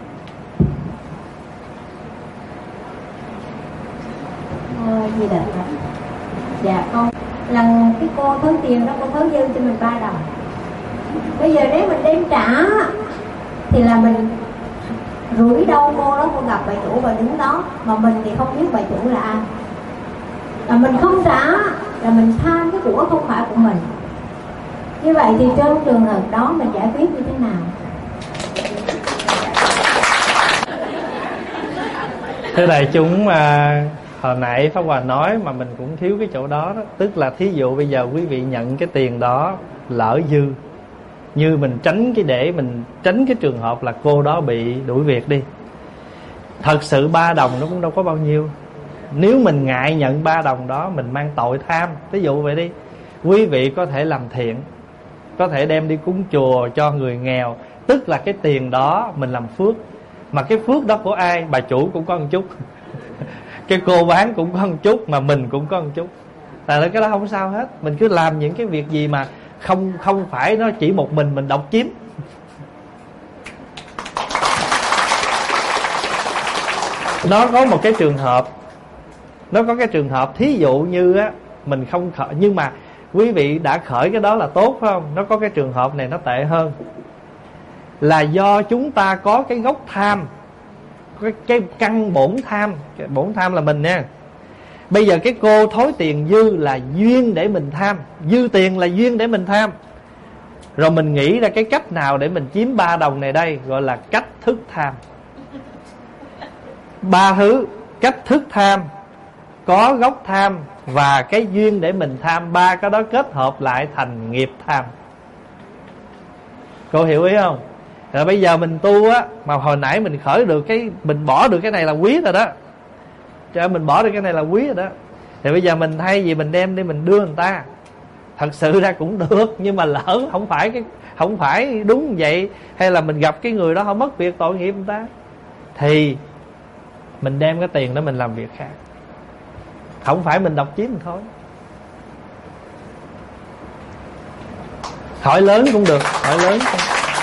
D: Gì đợi đó. Dạ con lần cái cô thối tiền đó, cô thối dư cho mình 3 đồng. Bây giờ nếu mình đem trả thì là mình rủi đâu cô đó, cô gặp bà chủ và đứng đó, mà mình thì không biết bà chủ là ai. Là mình không trả là mình tham cái của không phải của mình. Như vậy thì trong trường hợp đó mình giải quyết như thế nào?
B: Thưa đại chúng, hồi nãy Pháp Hòa nói mà mình cũng thiếu cái chỗ đó, tức là thí dụ bây giờ quý vị nhận cái tiền đó lỡ dư, như mình tránh cái trường hợp là cô đó bị đuổi việc đi. Thật sự 3 đồng nó cũng đâu có bao nhiêu. Nếu mình ngại nhận 3 đồng đó, mình mang tội tham, ví dụ vậy đi. Quý vị có thể làm thiện, có thể đem đi cúng chùa cho người nghèo, tức là cái tiền đó mình làm phước. Mà cái phước đó của ai? Bà chủ cũng có một chút. Cái cô bán cũng có một chút, mà mình cũng có một chút. Tại là cái đó không sao hết. Mình cứ làm những cái việc gì mà không phải nó chỉ một mình độc chiếm. Nó có một cái trường hợp, nó có cái trường hợp thí dụ như á, mình không khởi, nhưng mà quý vị đã khởi cái đó là tốt phải không? Nó có cái trường hợp này nó tệ hơn, là do chúng ta có cái gốc tham, cái căn bổn tham. Cái bổn tham là mình nha. Bây giờ cái cô thối tiền dư là duyên để mình tham, dư tiền là duyên để mình tham. Rồi mình nghĩ ra cái cách nào để mình chiếm 3 đồng này đây, gọi là cách thức tham. 3 thứ: cách thức tham, có gốc tham và cái duyên để mình tham. 3 cái đó kết hợp lại thành nghiệp tham. Cô hiểu ý không? Rồi bây giờ mình tu á, mà hồi nãy mình khởi được cái, mình bỏ được cái này là quý rồi đó. Cho mình bỏ được cái này là quý rồi đó. Thì bây giờ mình thay vì mình đem đi mình đưa người ta, thật sự ra cũng được, nhưng mà lỡ không phải đúng vậy, hay là mình gặp cái người đó họ mất việc tội nghiệp người ta, thì mình đem cái tiền đó mình làm việc khác. Không phải mình độc chiếm thôi. Hỏi lớn cũng được, hỏi lớn cũng.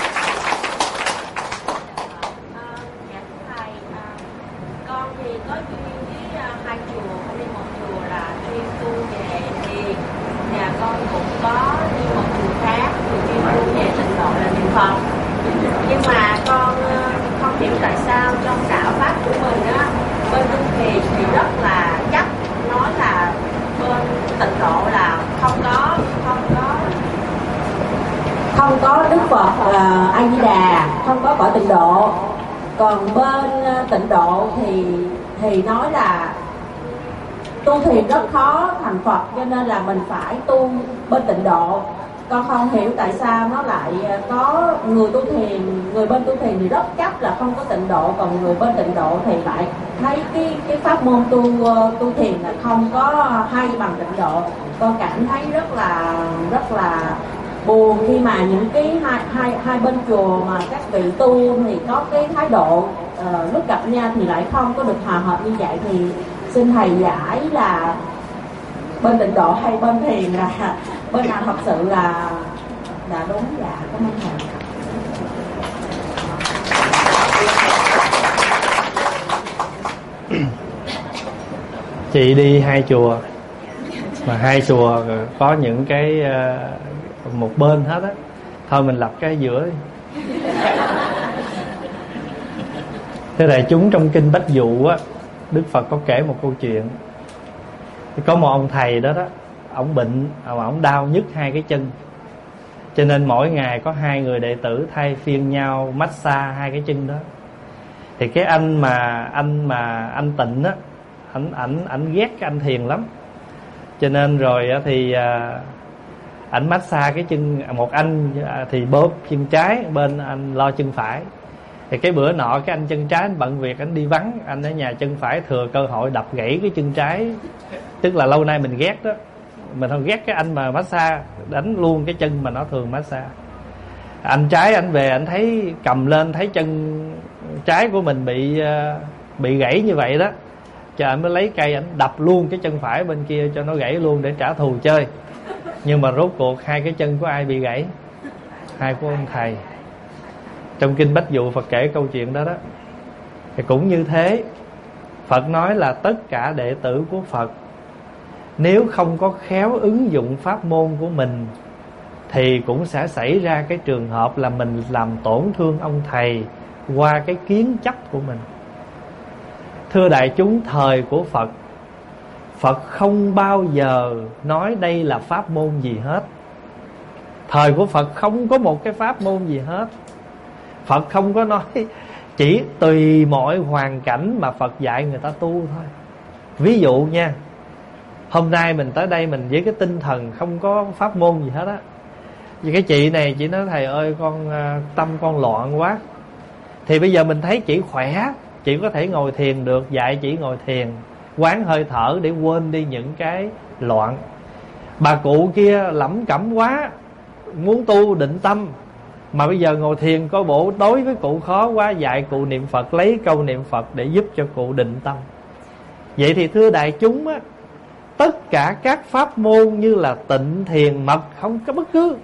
E: Dạ thầy, con thì có duyên với 2 chùa, con đi một chùa là chuyên tu về thiền, và con cũng có đi một chùa khác thì chuyên tu về tịnh độ là niệm Phật. Nhưng mà con không hiểu tại sao trong đạo pháp của mình á, bên tu thiền thì rất là chắc, nói là bên tịnh độ là không có Đức Phật A Di Đà, không có cõi tịnh độ. Còn bên tịnh độ thì nói là tu thiền rất khó thành Phật, cho nên là mình phải tu bên tịnh độ. Con không hiểu tại sao nó lại có người tu thiền, người bên tu thiền thì rất chắc là không có tịnh độ, còn người bên tịnh độ thì lại thấy cái pháp môn tu thiền là không có hay bằng tịnh độ. Con cảm thấy rất là buồn khi mà những cái hai bên chùa mà các vị tu thì có cái thái độ lúc gặp nhau thì lại không có được hòa hợp như vậy. Thì xin thầy giải là bên tịnh độ hay bên thiền là bên nào thật sự là đúng. Dạ, cảm ơn thầy.
B: Chị đi 2 chùa, mà 2 chùa có những cái một bên hết á, thôi mình lập cái giữa đi. Thế đại chúng, trong kinh Bách Dụ á, Đức Phật có kể một câu chuyện. Có một ông thầy đó ổng bệnh, ổng đau nhức 2 cái chân, cho nên mỗi ngày có 2 người đệ tử thay phiên nhau massage 2 cái chân đó. Thì cái anh Tịnh á, ảnh ghét cái anh Thiền lắm, cho nên rồi thì ảnh massage cái chân một anh thì bóp chân trái, bên anh lo chân phải. Thì cái bữa nọ cái anh chân trái anh bận việc, anh đi vắng, anh ở nhà chân phải thừa cơ hội đập gãy cái chân trái. Tức là lâu nay mình ghét đó, mình không ghét cái anh mà massage, đánh luôn cái chân mà nó thường massage. Anh trái anh về, anh thấy cầm lên thấy chân trái của mình bị gãy như vậy đó, cho anh mới lấy cây anh đập luôn cái chân phải bên kia cho nó gãy luôn để trả thù chơi. Nhưng mà rốt cuộc 2 cái chân của ai bị gãy? 2 của ông thầy. Trong kinh Bách Dụ Phật kể câu chuyện đó đó. Thì cũng như thế, Phật nói là tất cả đệ tử của Phật nếu không có khéo ứng dụng pháp môn của mình thì cũng sẽ xảy ra cái trường hợp là mình làm tổn thương ông thầy qua cái kiến chấp của mình. Thưa đại chúng, thời của Phật, Phật không bao giờ nói đây là pháp môn gì hết. Thời của Phật không có một cái pháp môn gì hết. Phật không có nói, chỉ tùy mọi hoàn cảnh mà Phật dạy người ta tu thôi. Ví dụ nha, hôm nay mình tới đây mình với cái tinh thần không có pháp môn gì hết á. Vì cái chị này chị nói thầy ơi con tâm con loạn quá. Thì bây giờ mình thấy chị khỏe, chị có thể ngồi thiền được, dạy chị ngồi thiền, quán hơi thở để quên đi những cái loạn. Bà cụ kia lẩm cẩm quá, muốn tu định tâm, mà bây giờ ngồi thiền coi bộ đối với cụ khó quá, dạy cụ niệm Phật, lấy câu niệm Phật để giúp cho cụ định tâm. Vậy thì thưa đại chúng á, tất cả các pháp môn như là tịnh thiền mật không có bất cứ,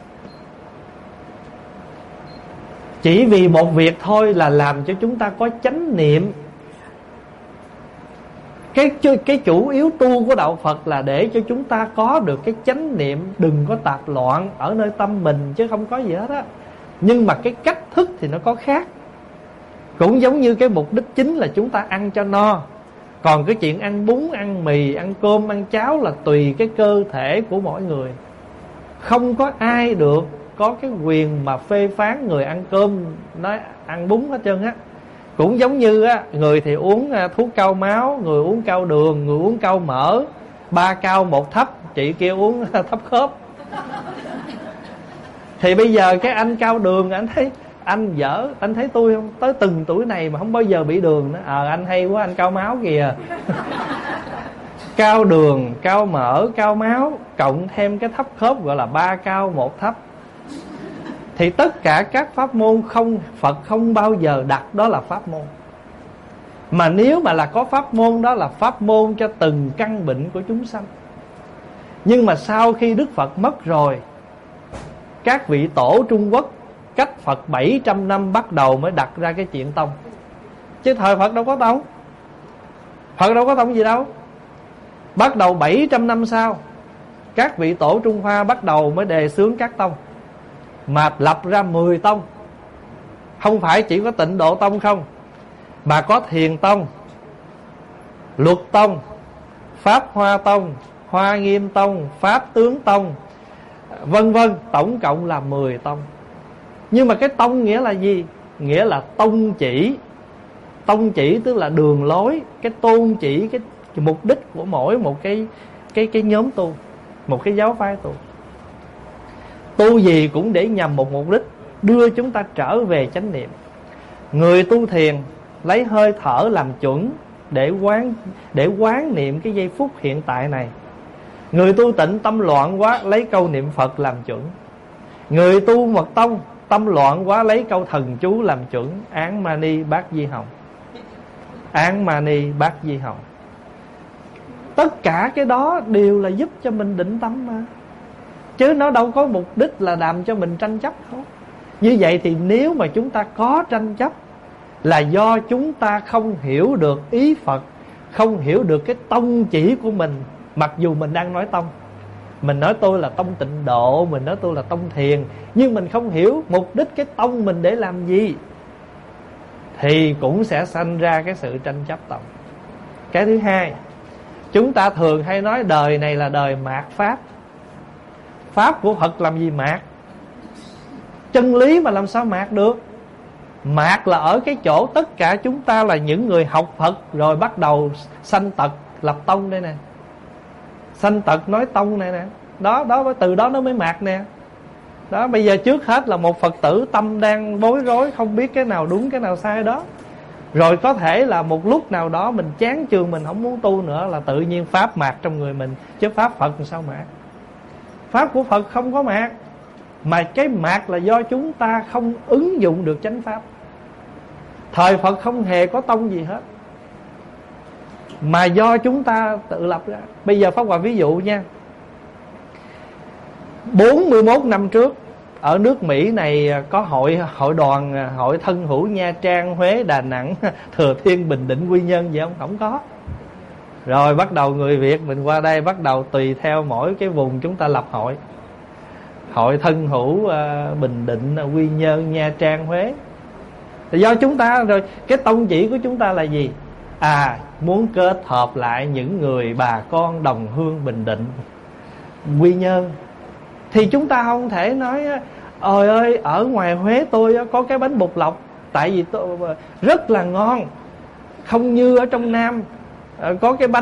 B: chỉ vì một việc thôi là làm cho chúng ta có chánh niệm. Cái chủ yếu tu của đạo Phật là để cho chúng ta có được cái chánh niệm, đừng có tạp loạn ở nơi tâm mình, chứ không có gì hết á. Nhưng mà cái cách thức thì nó có khác. Cũng giống như cái mục đích chính là chúng ta ăn cho no. Còn cái chuyện ăn bún, ăn mì, ăn cơm, ăn cháo là tùy cái cơ thể của mỗi người. Không có ai được có cái quyền mà phê phán người ăn cơm nói ăn bún hết trơn á. Cũng giống như á, người thì uống thuốc cao máu, người uống cao đường, người uống cao mỡ, 3 cao 1 thấp, chị kia uống thấp khớp. Thì bây giờ cái anh cao đường, anh thấy anh dở, anh thấy tôi không, tới từng tuổi này mà không bao giờ bị đường nữa. Anh hay quá, anh cao máu kìa. Cao đường, cao mỡ, cao máu, cộng thêm cái thấp khớp gọi là 3 cao 1 thấp. Thì tất cả các pháp môn không, Phật không bao giờ đặt đó là pháp môn. Mà nếu mà là có pháp môn, đó là pháp môn cho từng căn bệnh của chúng sanh. Nhưng mà sau khi Đức Phật mất rồi, các vị tổ Trung Quốc cách Phật 700 năm bắt đầu mới đặt ra cái chuyện tông. Chứ thời Phật đâu có tông. Phật đâu có tông gì đâu. Bắt đầu 700 năm sau, các vị tổ Trung Hoa bắt đầu mới đề xướng các tông, mà lập ra 10 tông. Không phải chỉ có Tịnh Độ Tông không, mà có Thiền Tông, Luật Tông, Pháp Hoa Tông, Hoa Nghiêm Tông, Pháp Tướng Tông, vân vân. Tổng cộng là 10 tông. Nhưng mà cái tông nghĩa là gì? Nghĩa là tông chỉ. Tông chỉ tức là đường lối, cái tôn chỉ, cái mục đích của mỗi một cái nhóm tu, một cái giáo phái tu. Tu gì cũng để nhằm một mục đích, đưa chúng ta trở về chánh niệm. Người tu thiền lấy hơi thở làm chuẩn để quán niệm cái giây phút hiện tại này. Người tu tịnh tâm loạn quá lấy câu niệm Phật làm chuẩn. Người tu mật tông tâm loạn quá lấy câu thần chú làm chuẩn. Án mani bát di hồng, án mani bát di hồng. Tất cả cái đó đều là giúp cho mình định tâm mà, chứ nó đâu có mục đích là làm cho mình tranh chấp không. Như vậy thì nếu mà chúng ta có tranh chấp là do chúng ta không hiểu được ý Phật, không hiểu được cái tông chỉ của mình. Mặc dù mình đang nói tông, mình nói tôi là tông Tịnh Độ, mình nói tôi là tông Thiền, nhưng mình không hiểu mục đích cái tông mình để làm gì, thì cũng sẽ sanh ra cái sự tranh chấp tông. Cái thứ hai, chúng ta thường hay nói đời này là đời mạt Pháp. Pháp của Phật làm gì mạt? Chân lý mà làm sao mạt được? Mạt là ở cái chỗ tất cả chúng ta là những người học Phật rồi bắt đầu sanh tật lập tông đây nè. Sanh tật nói tông này nè. Đó, từ đó nó mới mạt nè. Đó, bây giờ trước hết là một Phật tử tâm đang bối rối, không biết cái nào đúng cái nào sai đó. Rồi có thể là một lúc nào đó mình chán chường, mình không muốn tu nữa, là tự nhiên Pháp mạt trong người mình. Chứ Pháp Phật làm sao mạt? Pháp của Phật không có mạt, mà cái mạt là do chúng ta không ứng dụng được chánh Pháp. Thời Phật không hề có tông gì hết, mà do chúng ta tự lập ra. Bây giờ Pháp Hòa ví dụ nha, 41 năm trước ở nước Mỹ này có hội đoàn, hội thân hữu Nha Trang, Huế, Đà Nẵng, Thừa Thiên, Bình Định, Quy Nhơn gì không? Không có. Rồi bắt đầu người Việt mình qua đây bắt đầu tùy theo mỗi cái vùng chúng ta lập hội. Hội thân hữu Bình Định, Quy Nhơn, Nha Trang, Huế. Thì do chúng ta rồi, cái tông chỉ của chúng ta là gì? Muốn kết hợp lại những người bà con đồng hương Bình Định, Quy Nhơn. Thì chúng ta không thể nói ôi ơi ở ngoài Huế tôi có cái bánh bột lọc, tại vì tôi rất là ngon, không như ở trong Nam có cái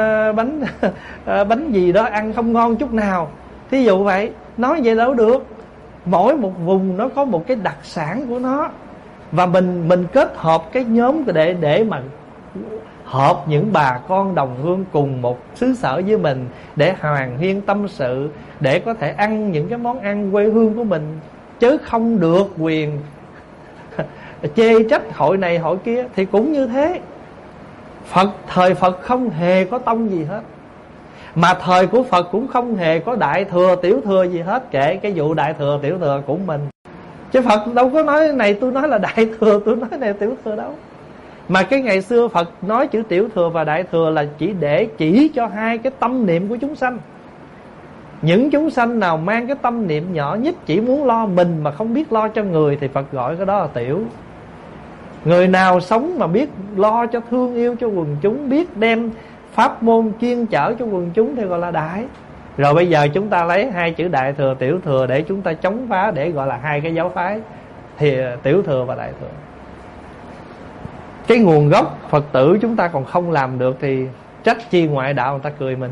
B: bánh gì đó ăn không ngon chút nào. Thí dụ vậy, nói vậy đâu được. Mỗi một vùng nó có một cái đặc sản của nó, và mình kết hợp cái nhóm để mà hợp những bà con đồng hương cùng một xứ sở với mình, để hoàn huyên tâm sự, để có thể ăn những cái món ăn quê hương của mình, chứ không được quyền chê trách hội này hội kia. Thì cũng như thế, Thời Phật không hề có tông gì hết, mà thời của Phật cũng không hề có đại thừa tiểu thừa gì hết. Kể cái vụ đại thừa tiểu thừa của mình, chứ Phật đâu có nói này tôi nói là đại thừa, tôi nói này tiểu thừa đâu. Mà cái ngày xưa Phật nói chữ tiểu thừa và đại thừa là chỉ để chỉ cho hai cái tâm niệm của chúng sanh. Những chúng sanh nào mang cái tâm niệm nhỏ nhất, chỉ muốn lo mình mà không biết lo cho người, thì Phật gọi cái đó là tiểu. Người nào sống mà biết lo cho thương yêu cho quần chúng, biết đem pháp môn chuyên chở cho quần chúng thì gọi là đại. Rồi bây giờ chúng ta lấy hai chữ đại thừa tiểu thừa để chúng ta chống phá, để gọi là hai cái giáo phái, thì tiểu thừa và đại thừa. Cái nguồn gốc Phật tử chúng ta còn không làm được thì trách chi ngoại đạo người ta cười mình.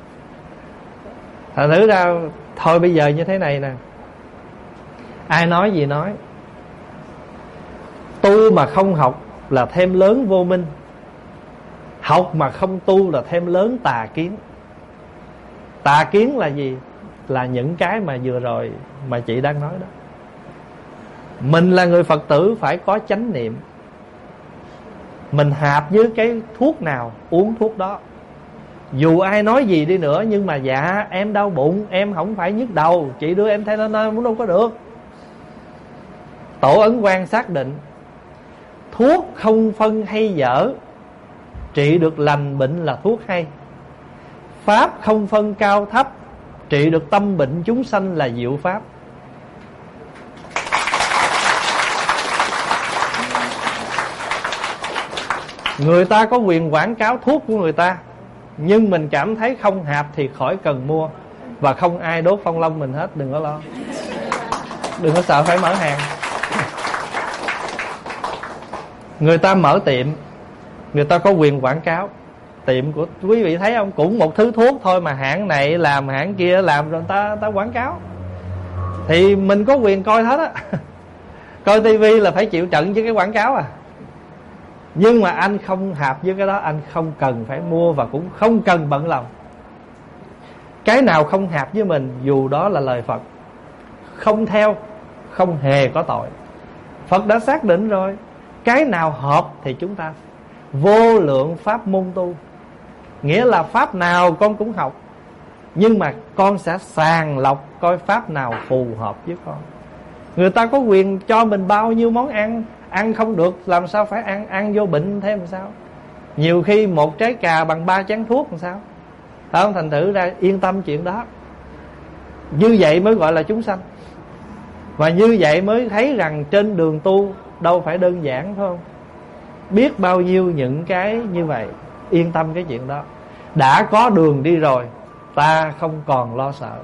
B: Thật thử ra thôi bây giờ như thế này nè, ai nói gì nói, tu mà không học là thêm lớn vô minh, học mà không tu là thêm lớn tà kiến. Tà kiến là gì? Là những cái mà vừa rồi mà chị đang nói đó. Mình là người Phật tử phải có chánh niệm. Mình hạp với cái thuốc nào uống thuốc đó. Dù ai nói gì đi nữa, nhưng mà dạ em đau bụng, em không phải nhức đầu, chị đưa em theo nơi muốn đâu có được. Tổ Ấn Quang xác định thuốc không phân hay dở, trị được lành bệnh là thuốc hay. Pháp không phân cao thấp, trị được tâm bệnh chúng sanh là diệu pháp. Người ta có quyền quảng cáo thuốc của người ta, nhưng mình cảm thấy không hạp thì khỏi cần mua. Và không ai đốt phong long mình hết, đừng có lo, đừng có sợ phải mở hàng. Người ta mở tiệm, người ta có quyền quảng cáo. Tiệm của quý vị thấy không, cũng một thứ thuốc thôi mà hãng này làm hãng kia làm, rồi ta quảng cáo. Thì mình có quyền coi hết á. Coi tivi là phải chịu trận với cái quảng cáo à. Nhưng mà anh không hạp với cái đó, anh không cần phải mua và cũng không cần bận lòng. Cái nào không hạp với mình, dù đó là lời Phật, không theo không hề có tội. Phật đã xác định rồi, cái nào hợp thì chúng ta vô lượng pháp môn tu. Nghĩa là pháp nào con cũng học, nhưng mà con sẽ sàng lọc coi pháp nào phù hợp với con. Người ta có quyền cho mình bao nhiêu món ăn, ăn không được làm sao phải ăn, ăn vô bệnh thêm làm sao. Nhiều khi một trái cà bằng 3 chén thuốc làm sao. Phải không? Thành thử ra yên tâm chuyện đó. Như vậy mới gọi là chúng sanh. Và như vậy mới thấy rằng trên đường tu đâu phải đơn giản, phải không? Biết bao nhiêu những cái như vậy. Yên tâm cái chuyện đó. Đã có đường đi rồi, ta không còn lo sợ.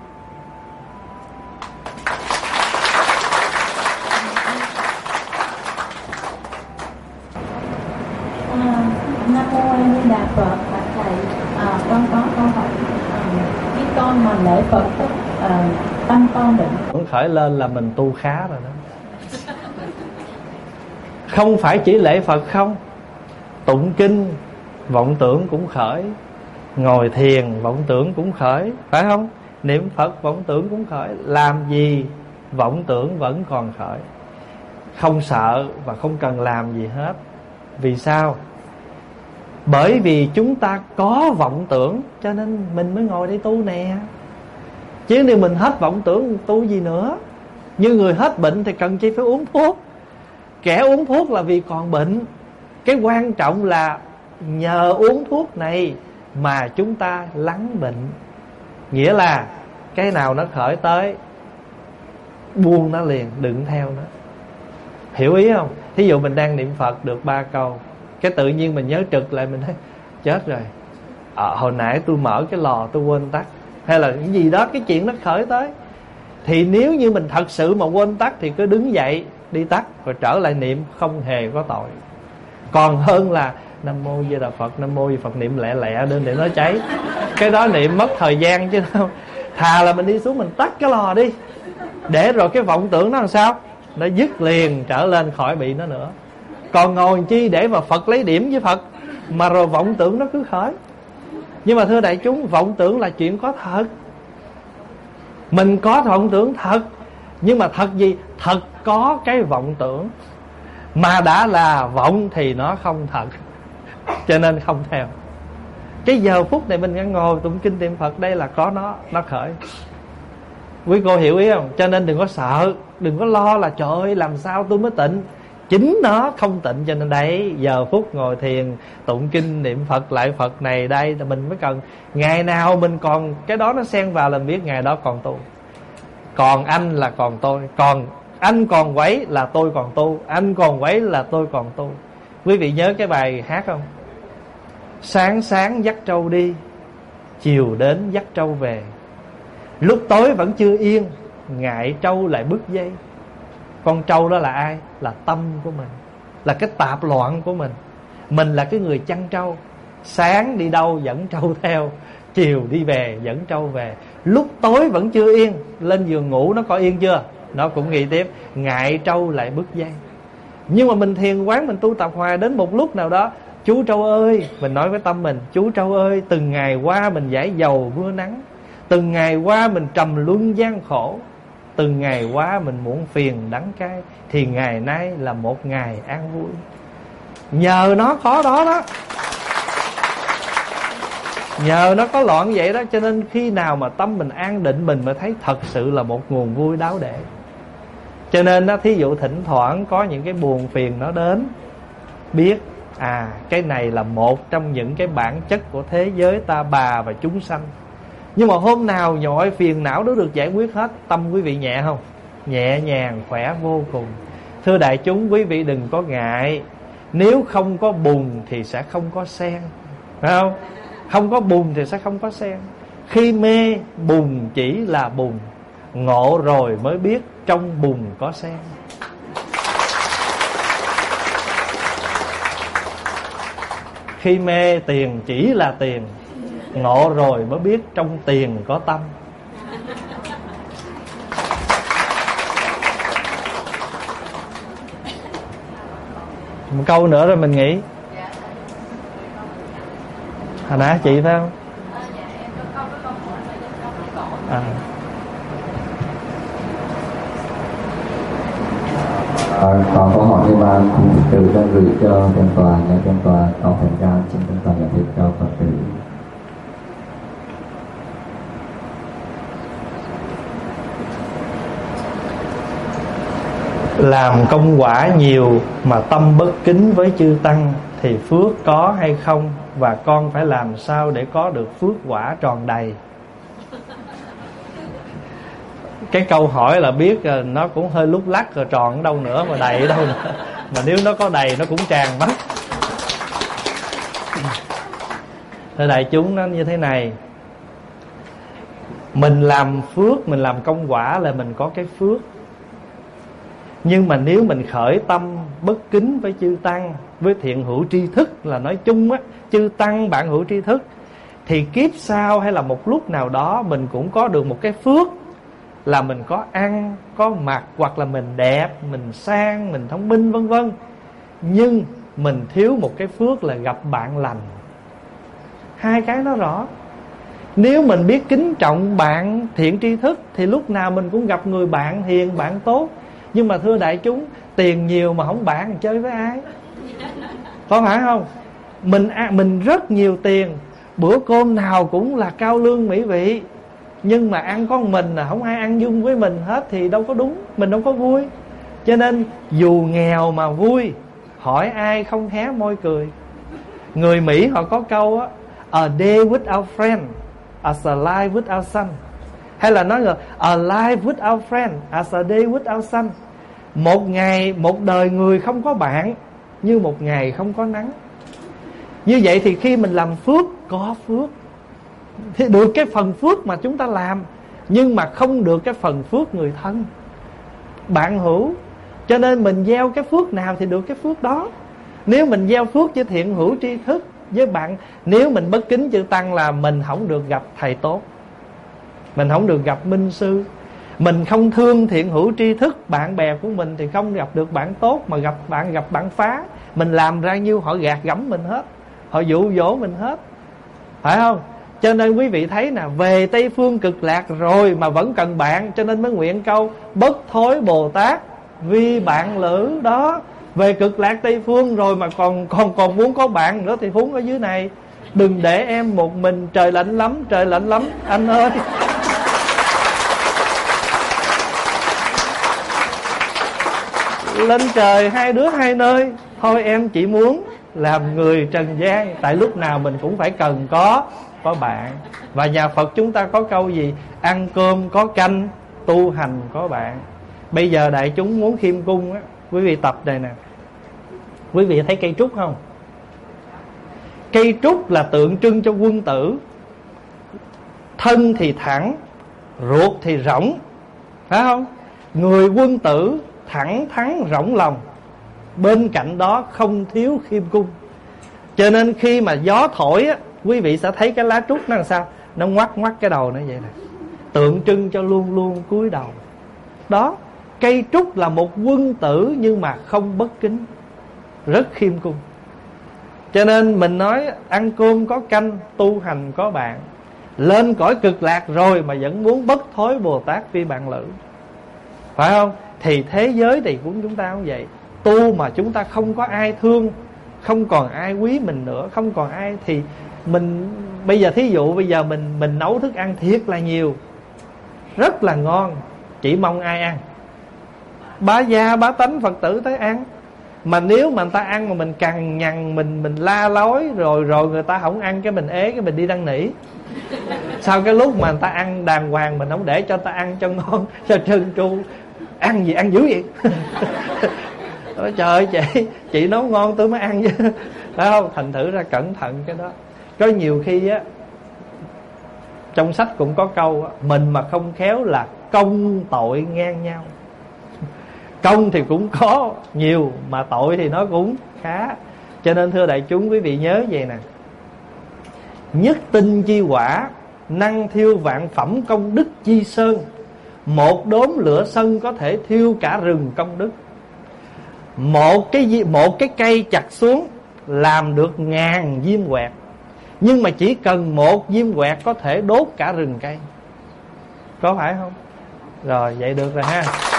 D: Nam mô A Di Đà Phật. Bạch thầy, con có câu hỏi, khi con mà lễ Phật tâm con định
B: Cũng khởi lên là mình tu khá rồi đó. Không phải chỉ lễ Phật không, tụng kinh vọng tưởng cũng khởi, ngồi thiền vọng tưởng cũng khởi, phải không? Niệm Phật vọng tưởng cũng khởi. Làm gì vọng tưởng vẫn còn khởi. Không sợ và không cần làm gì hết. Vì sao? Bởi vì chúng ta có vọng tưởng, cho nên mình mới ngồi đây tu nè. Chứ nếu mình hết vọng tưởng tu gì nữa. Như người hết bệnh thì cần chi phải uống thuốc. Kẻ uống thuốc là vì còn bệnh. Cái quan trọng là nhờ uống thuốc này mà chúng ta lắng bệnh. Nghĩa là cái nào nó khởi tới, buông nó liền, đừng theo nó. Hiểu ý không? Thí dụ mình đang niệm Phật được 3 câu, cái tự nhiên mình nhớ trực lại, mình thấy chết rồi, hồi nãy tôi mở cái lò tôi quên tắt, hay là cái gì đó, cái chuyện nó khởi tới. Thì nếu như mình thật sự mà quên tắt thì cứ đứng dậy đi tắt rồi trở lại niệm, không hề có tội. Còn hơn là Nam Mô Di Đà Phật, Nam Mô Di Phật niệm lẹ lẹ lên để nó cháy. Cái đó niệm mất thời gian chứ đâu. Thà là mình đi xuống mình tắt cái lò đi, để rồi cái vọng tưởng nó làm sao, nó dứt liền, trở lên khỏi bị nó nữa. Còn ngồi chi để mà Phật lấy điểm với Phật, mà rồi vọng tưởng nó cứ khởi. Nhưng mà thưa đại chúng, vọng tưởng là chuyện có thật. Mình có vọng tưởng thật. Nhưng mà thật gì? Thật có cái vọng tưởng. Mà đã là vọng thì nó không thật. cho nên không theo. Cái giờ phút này mình đang ngồi tụng kinh niệm Phật, đây là có nó khởi. Quý cô hiểu ý không? Cho nên đừng có sợ, đừng có lo là trời ơi làm sao tôi mới tịnh. Chính nó không tịnh, cho nên đấy giờ phút ngồi thiền tụng kinh niệm Phật lại Phật này đây là mình mới cần. Ngày nào mình còn cái đó nó xen vào là biết ngày đó còn tu. Còn anh là còn tôi, còn anh còn quấy là tôi còn tu, anh còn quấy là tôi còn tu. Quý vị nhớ cái bài hát không? Sáng sáng dắt trâu đi, chiều đến dắt trâu về. Lúc tối vẫn chưa yên, ngại trâu lại bứt dây. Con trâu đó là ai? Là tâm của mình, là cái tạp loạn của mình. Mình là cái người chăn trâu. Sáng đi đâu dẫn trâu theo, chiều đi về dẫn trâu về. Lúc tối vẫn chưa yên, lên giường ngủ nó có yên chưa? Nó cũng nghĩ tiếp, ngại trâu lại bứt dây. Nhưng mà mình thiền quán, mình tu tập hoài, đến một lúc nào đó, chú trâu ơi, mình nói với tâm mình, chú trâu ơi, từng ngày qua mình giải dầu mưa nắng, từng ngày qua mình trầm luân gian khổ, từng ngày qua mình muộn phiền đắng cay, thì ngày nay là một ngày an vui. Nhờ nó có đó đó, nhờ nó có loạn vậy đó, cho nên khi nào mà tâm mình an định, mình mới thấy thật sự là một nguồn vui đáo để. Cho nên đó, thí dụ thỉnh thoảng có những cái buồn phiền nó đến, biết cái này là một trong những cái bản chất của thế giới ta bà và chúng sanh. Nhưng mà hôm nào mọi phiền não đó được giải quyết hết, tâm quý vị nhẹ không? Nhẹ nhàng, khỏe vô cùng. Thưa đại chúng, quý vị đừng có ngại. Nếu không có bùn thì sẽ không có sen, phải không? Không có bùn thì sẽ không có sen. Khi mê, bùn chỉ là bùn, ngộ rồi mới biết trong bùn có sen. Khi mê, tiền chỉ là tiền, ngộ rồi mới biết trong tiền có tâm. Một câu nữa rồi mình nghỉ. Hồi nãy chị phải không?
C: Còn câu hỏi nhưng mà cũng từ đang gửi cho tiền tòa, nhà tiền tòa có thời gian xin tiền tòa giải thích cho Phật tử.
B: Làm công quả nhiều mà tâm bất kính với chư tăng thì phước có hay không? Và con phải làm sao để có được phước quả tròn đầy? Cái câu hỏi là biết nó cũng hơi lúc lắc rồi, tròn ở đâu nữa mà đầy ở đâu nữa. Mà nếu nó có đầy nó cũng tràn mất. Thưa đại chúng, nó như thế này. Mình làm phước, mình làm công quả là mình có cái phước. Nhưng mà nếu mình khởi tâm bất kính với chư tăng, với thiện hữu tri thức, là nói chung á, chư tăng bạn hữu tri thức, thì kiếp sau hay là một lúc nào đó mình cũng có được một cái phước, là mình có ăn, có mặc, hoặc là mình đẹp, mình sang, mình thông minh vân vân. Nhưng mình thiếu một cái phước là gặp bạn lành. Hai cái nó rõ. Nếu mình biết kính trọng bạn thiện tri thức thì lúc nào mình cũng gặp người bạn hiền, bạn tốt. Nhưng mà thưa đại chúng, tiền nhiều mà không bạn chơi với ai? Có phải không? Mình rất nhiều tiền, bữa cơm nào cũng là cao lương mỹ vị, nhưng mà ăn có mình là không ai ăn chung với mình hết thì đâu có đúng, mình đâu có vui. Cho nên dù nghèo mà vui, hỏi ai không hé môi cười. Người Mỹ họ có câu á, a day without friend as a life without sun. Hay là nói là a life without friend as a day without sun. Một ngày, một đời người không có bạn như một ngày không có nắng. Như vậy thì khi mình làm phước, có phước thì được cái phần phước mà chúng ta làm, nhưng mà không được cái phần phước người thân, bạn hữu. Cho nên mình gieo cái phước nào thì được cái phước đó. Nếu mình gieo phước với thiện hữu tri thức, với bạn, nếu mình bất kính chư tăng là mình không được gặp thầy tốt, mình không được gặp minh sư. Mình không thương thiện hữu tri thức, bạn bè của mình thì không gặp được bạn tốt, mà gặp bạn phá. Mình làm ra nhiêu họ gạt gẫm mình hết, họ dụ dỗ mình hết, phải không? Cho nên quý vị thấy nè, về Tây Phương cực lạc rồi mà vẫn cần bạn. Cho nên mới nguyện câu bất thối Bồ Tát vì bạn lữ đó. Về cực lạc Tây Phương rồi mà còn muốn có bạn nữa thì huống ở dưới này. Đừng để em một mình, trời lạnh lắm, trời lạnh lắm anh ơi. Lên trời hai đứa hai nơi. Thôi em chỉ muốn làm người trần gian. Tại lúc nào mình cũng phải cần có bạn. Và nhà Phật chúng ta có câu gì? Ăn cơm có canh, tu hành có bạn. Bây giờ đại chúng muốn khiêm cung á, quý vị tập này nè. Quý vị thấy cây trúc không? Cây trúc là tượng trưng cho quân tử. Thân thì thẳng, ruột thì rỗng, phải không? Người quân tử thẳng thắn rỗng lòng. Bên cạnh đó không thiếu khiêm cung. Cho nên khi mà gió thổi á, quý vị sẽ thấy cái lá trúc nó làm sao? Nó ngoắt ngoắt cái đầu nó vậy nè, tượng trưng cho luôn luôn cúi đầu. Đó, cây trúc là một quân tử nhưng mà không bất kính, rất khiêm cung. Cho nên mình nói ăn cơm có canh, tu hành có bạn. Lên cõi cực lạc rồi mà vẫn muốn bất thối Bồ Tát phi bạn lữ, phải không? Thì thế giới thì cũng chúng ta cũng vậy. Tu mà chúng ta không có ai thương, không còn ai quý mình nữa, không còn ai thì mình bây giờ thí dụ bây giờ mình nấu thức ăn thiệt là nhiều, rất là ngon, chỉ mong ai ăn? Bá gia bá tánh Phật tử tới ăn. Mà nếu mà người ta ăn mà mình cằn nhằn, mình la lối rồi người ta không ăn, cái mình ế, cái mình đi năn nỉ. Sau cái lúc mà người ta ăn đàng hoàng mình không để cho người ta ăn cho ngon, cho trơn tru. Ăn gì ăn dữ vậy? Nói trời ơi chị nấu ngon tôi mới ăn chứ, phải không? Thành thử ra cẩn thận cái đó. Có nhiều khi á, trong sách cũng có câu á, mình mà không khéo là công tội ngang nhau. Công thì cũng có nhiều, mà tội thì nó cũng khá. Cho nên thưa đại chúng, quý vị nhớ vậy nè: nhất tinh chi quả, năng thiêu vạn phẩm công đức chi sơn. Một đốm lửa sân có thể thiêu cả rừng công đức. Một cái cây chặt xuống làm được ngàn diêm quẹt, nhưng mà chỉ cần một diêm quẹt có thể đốt cả rừng cây. Có phải không? Rồi vậy được rồi ha.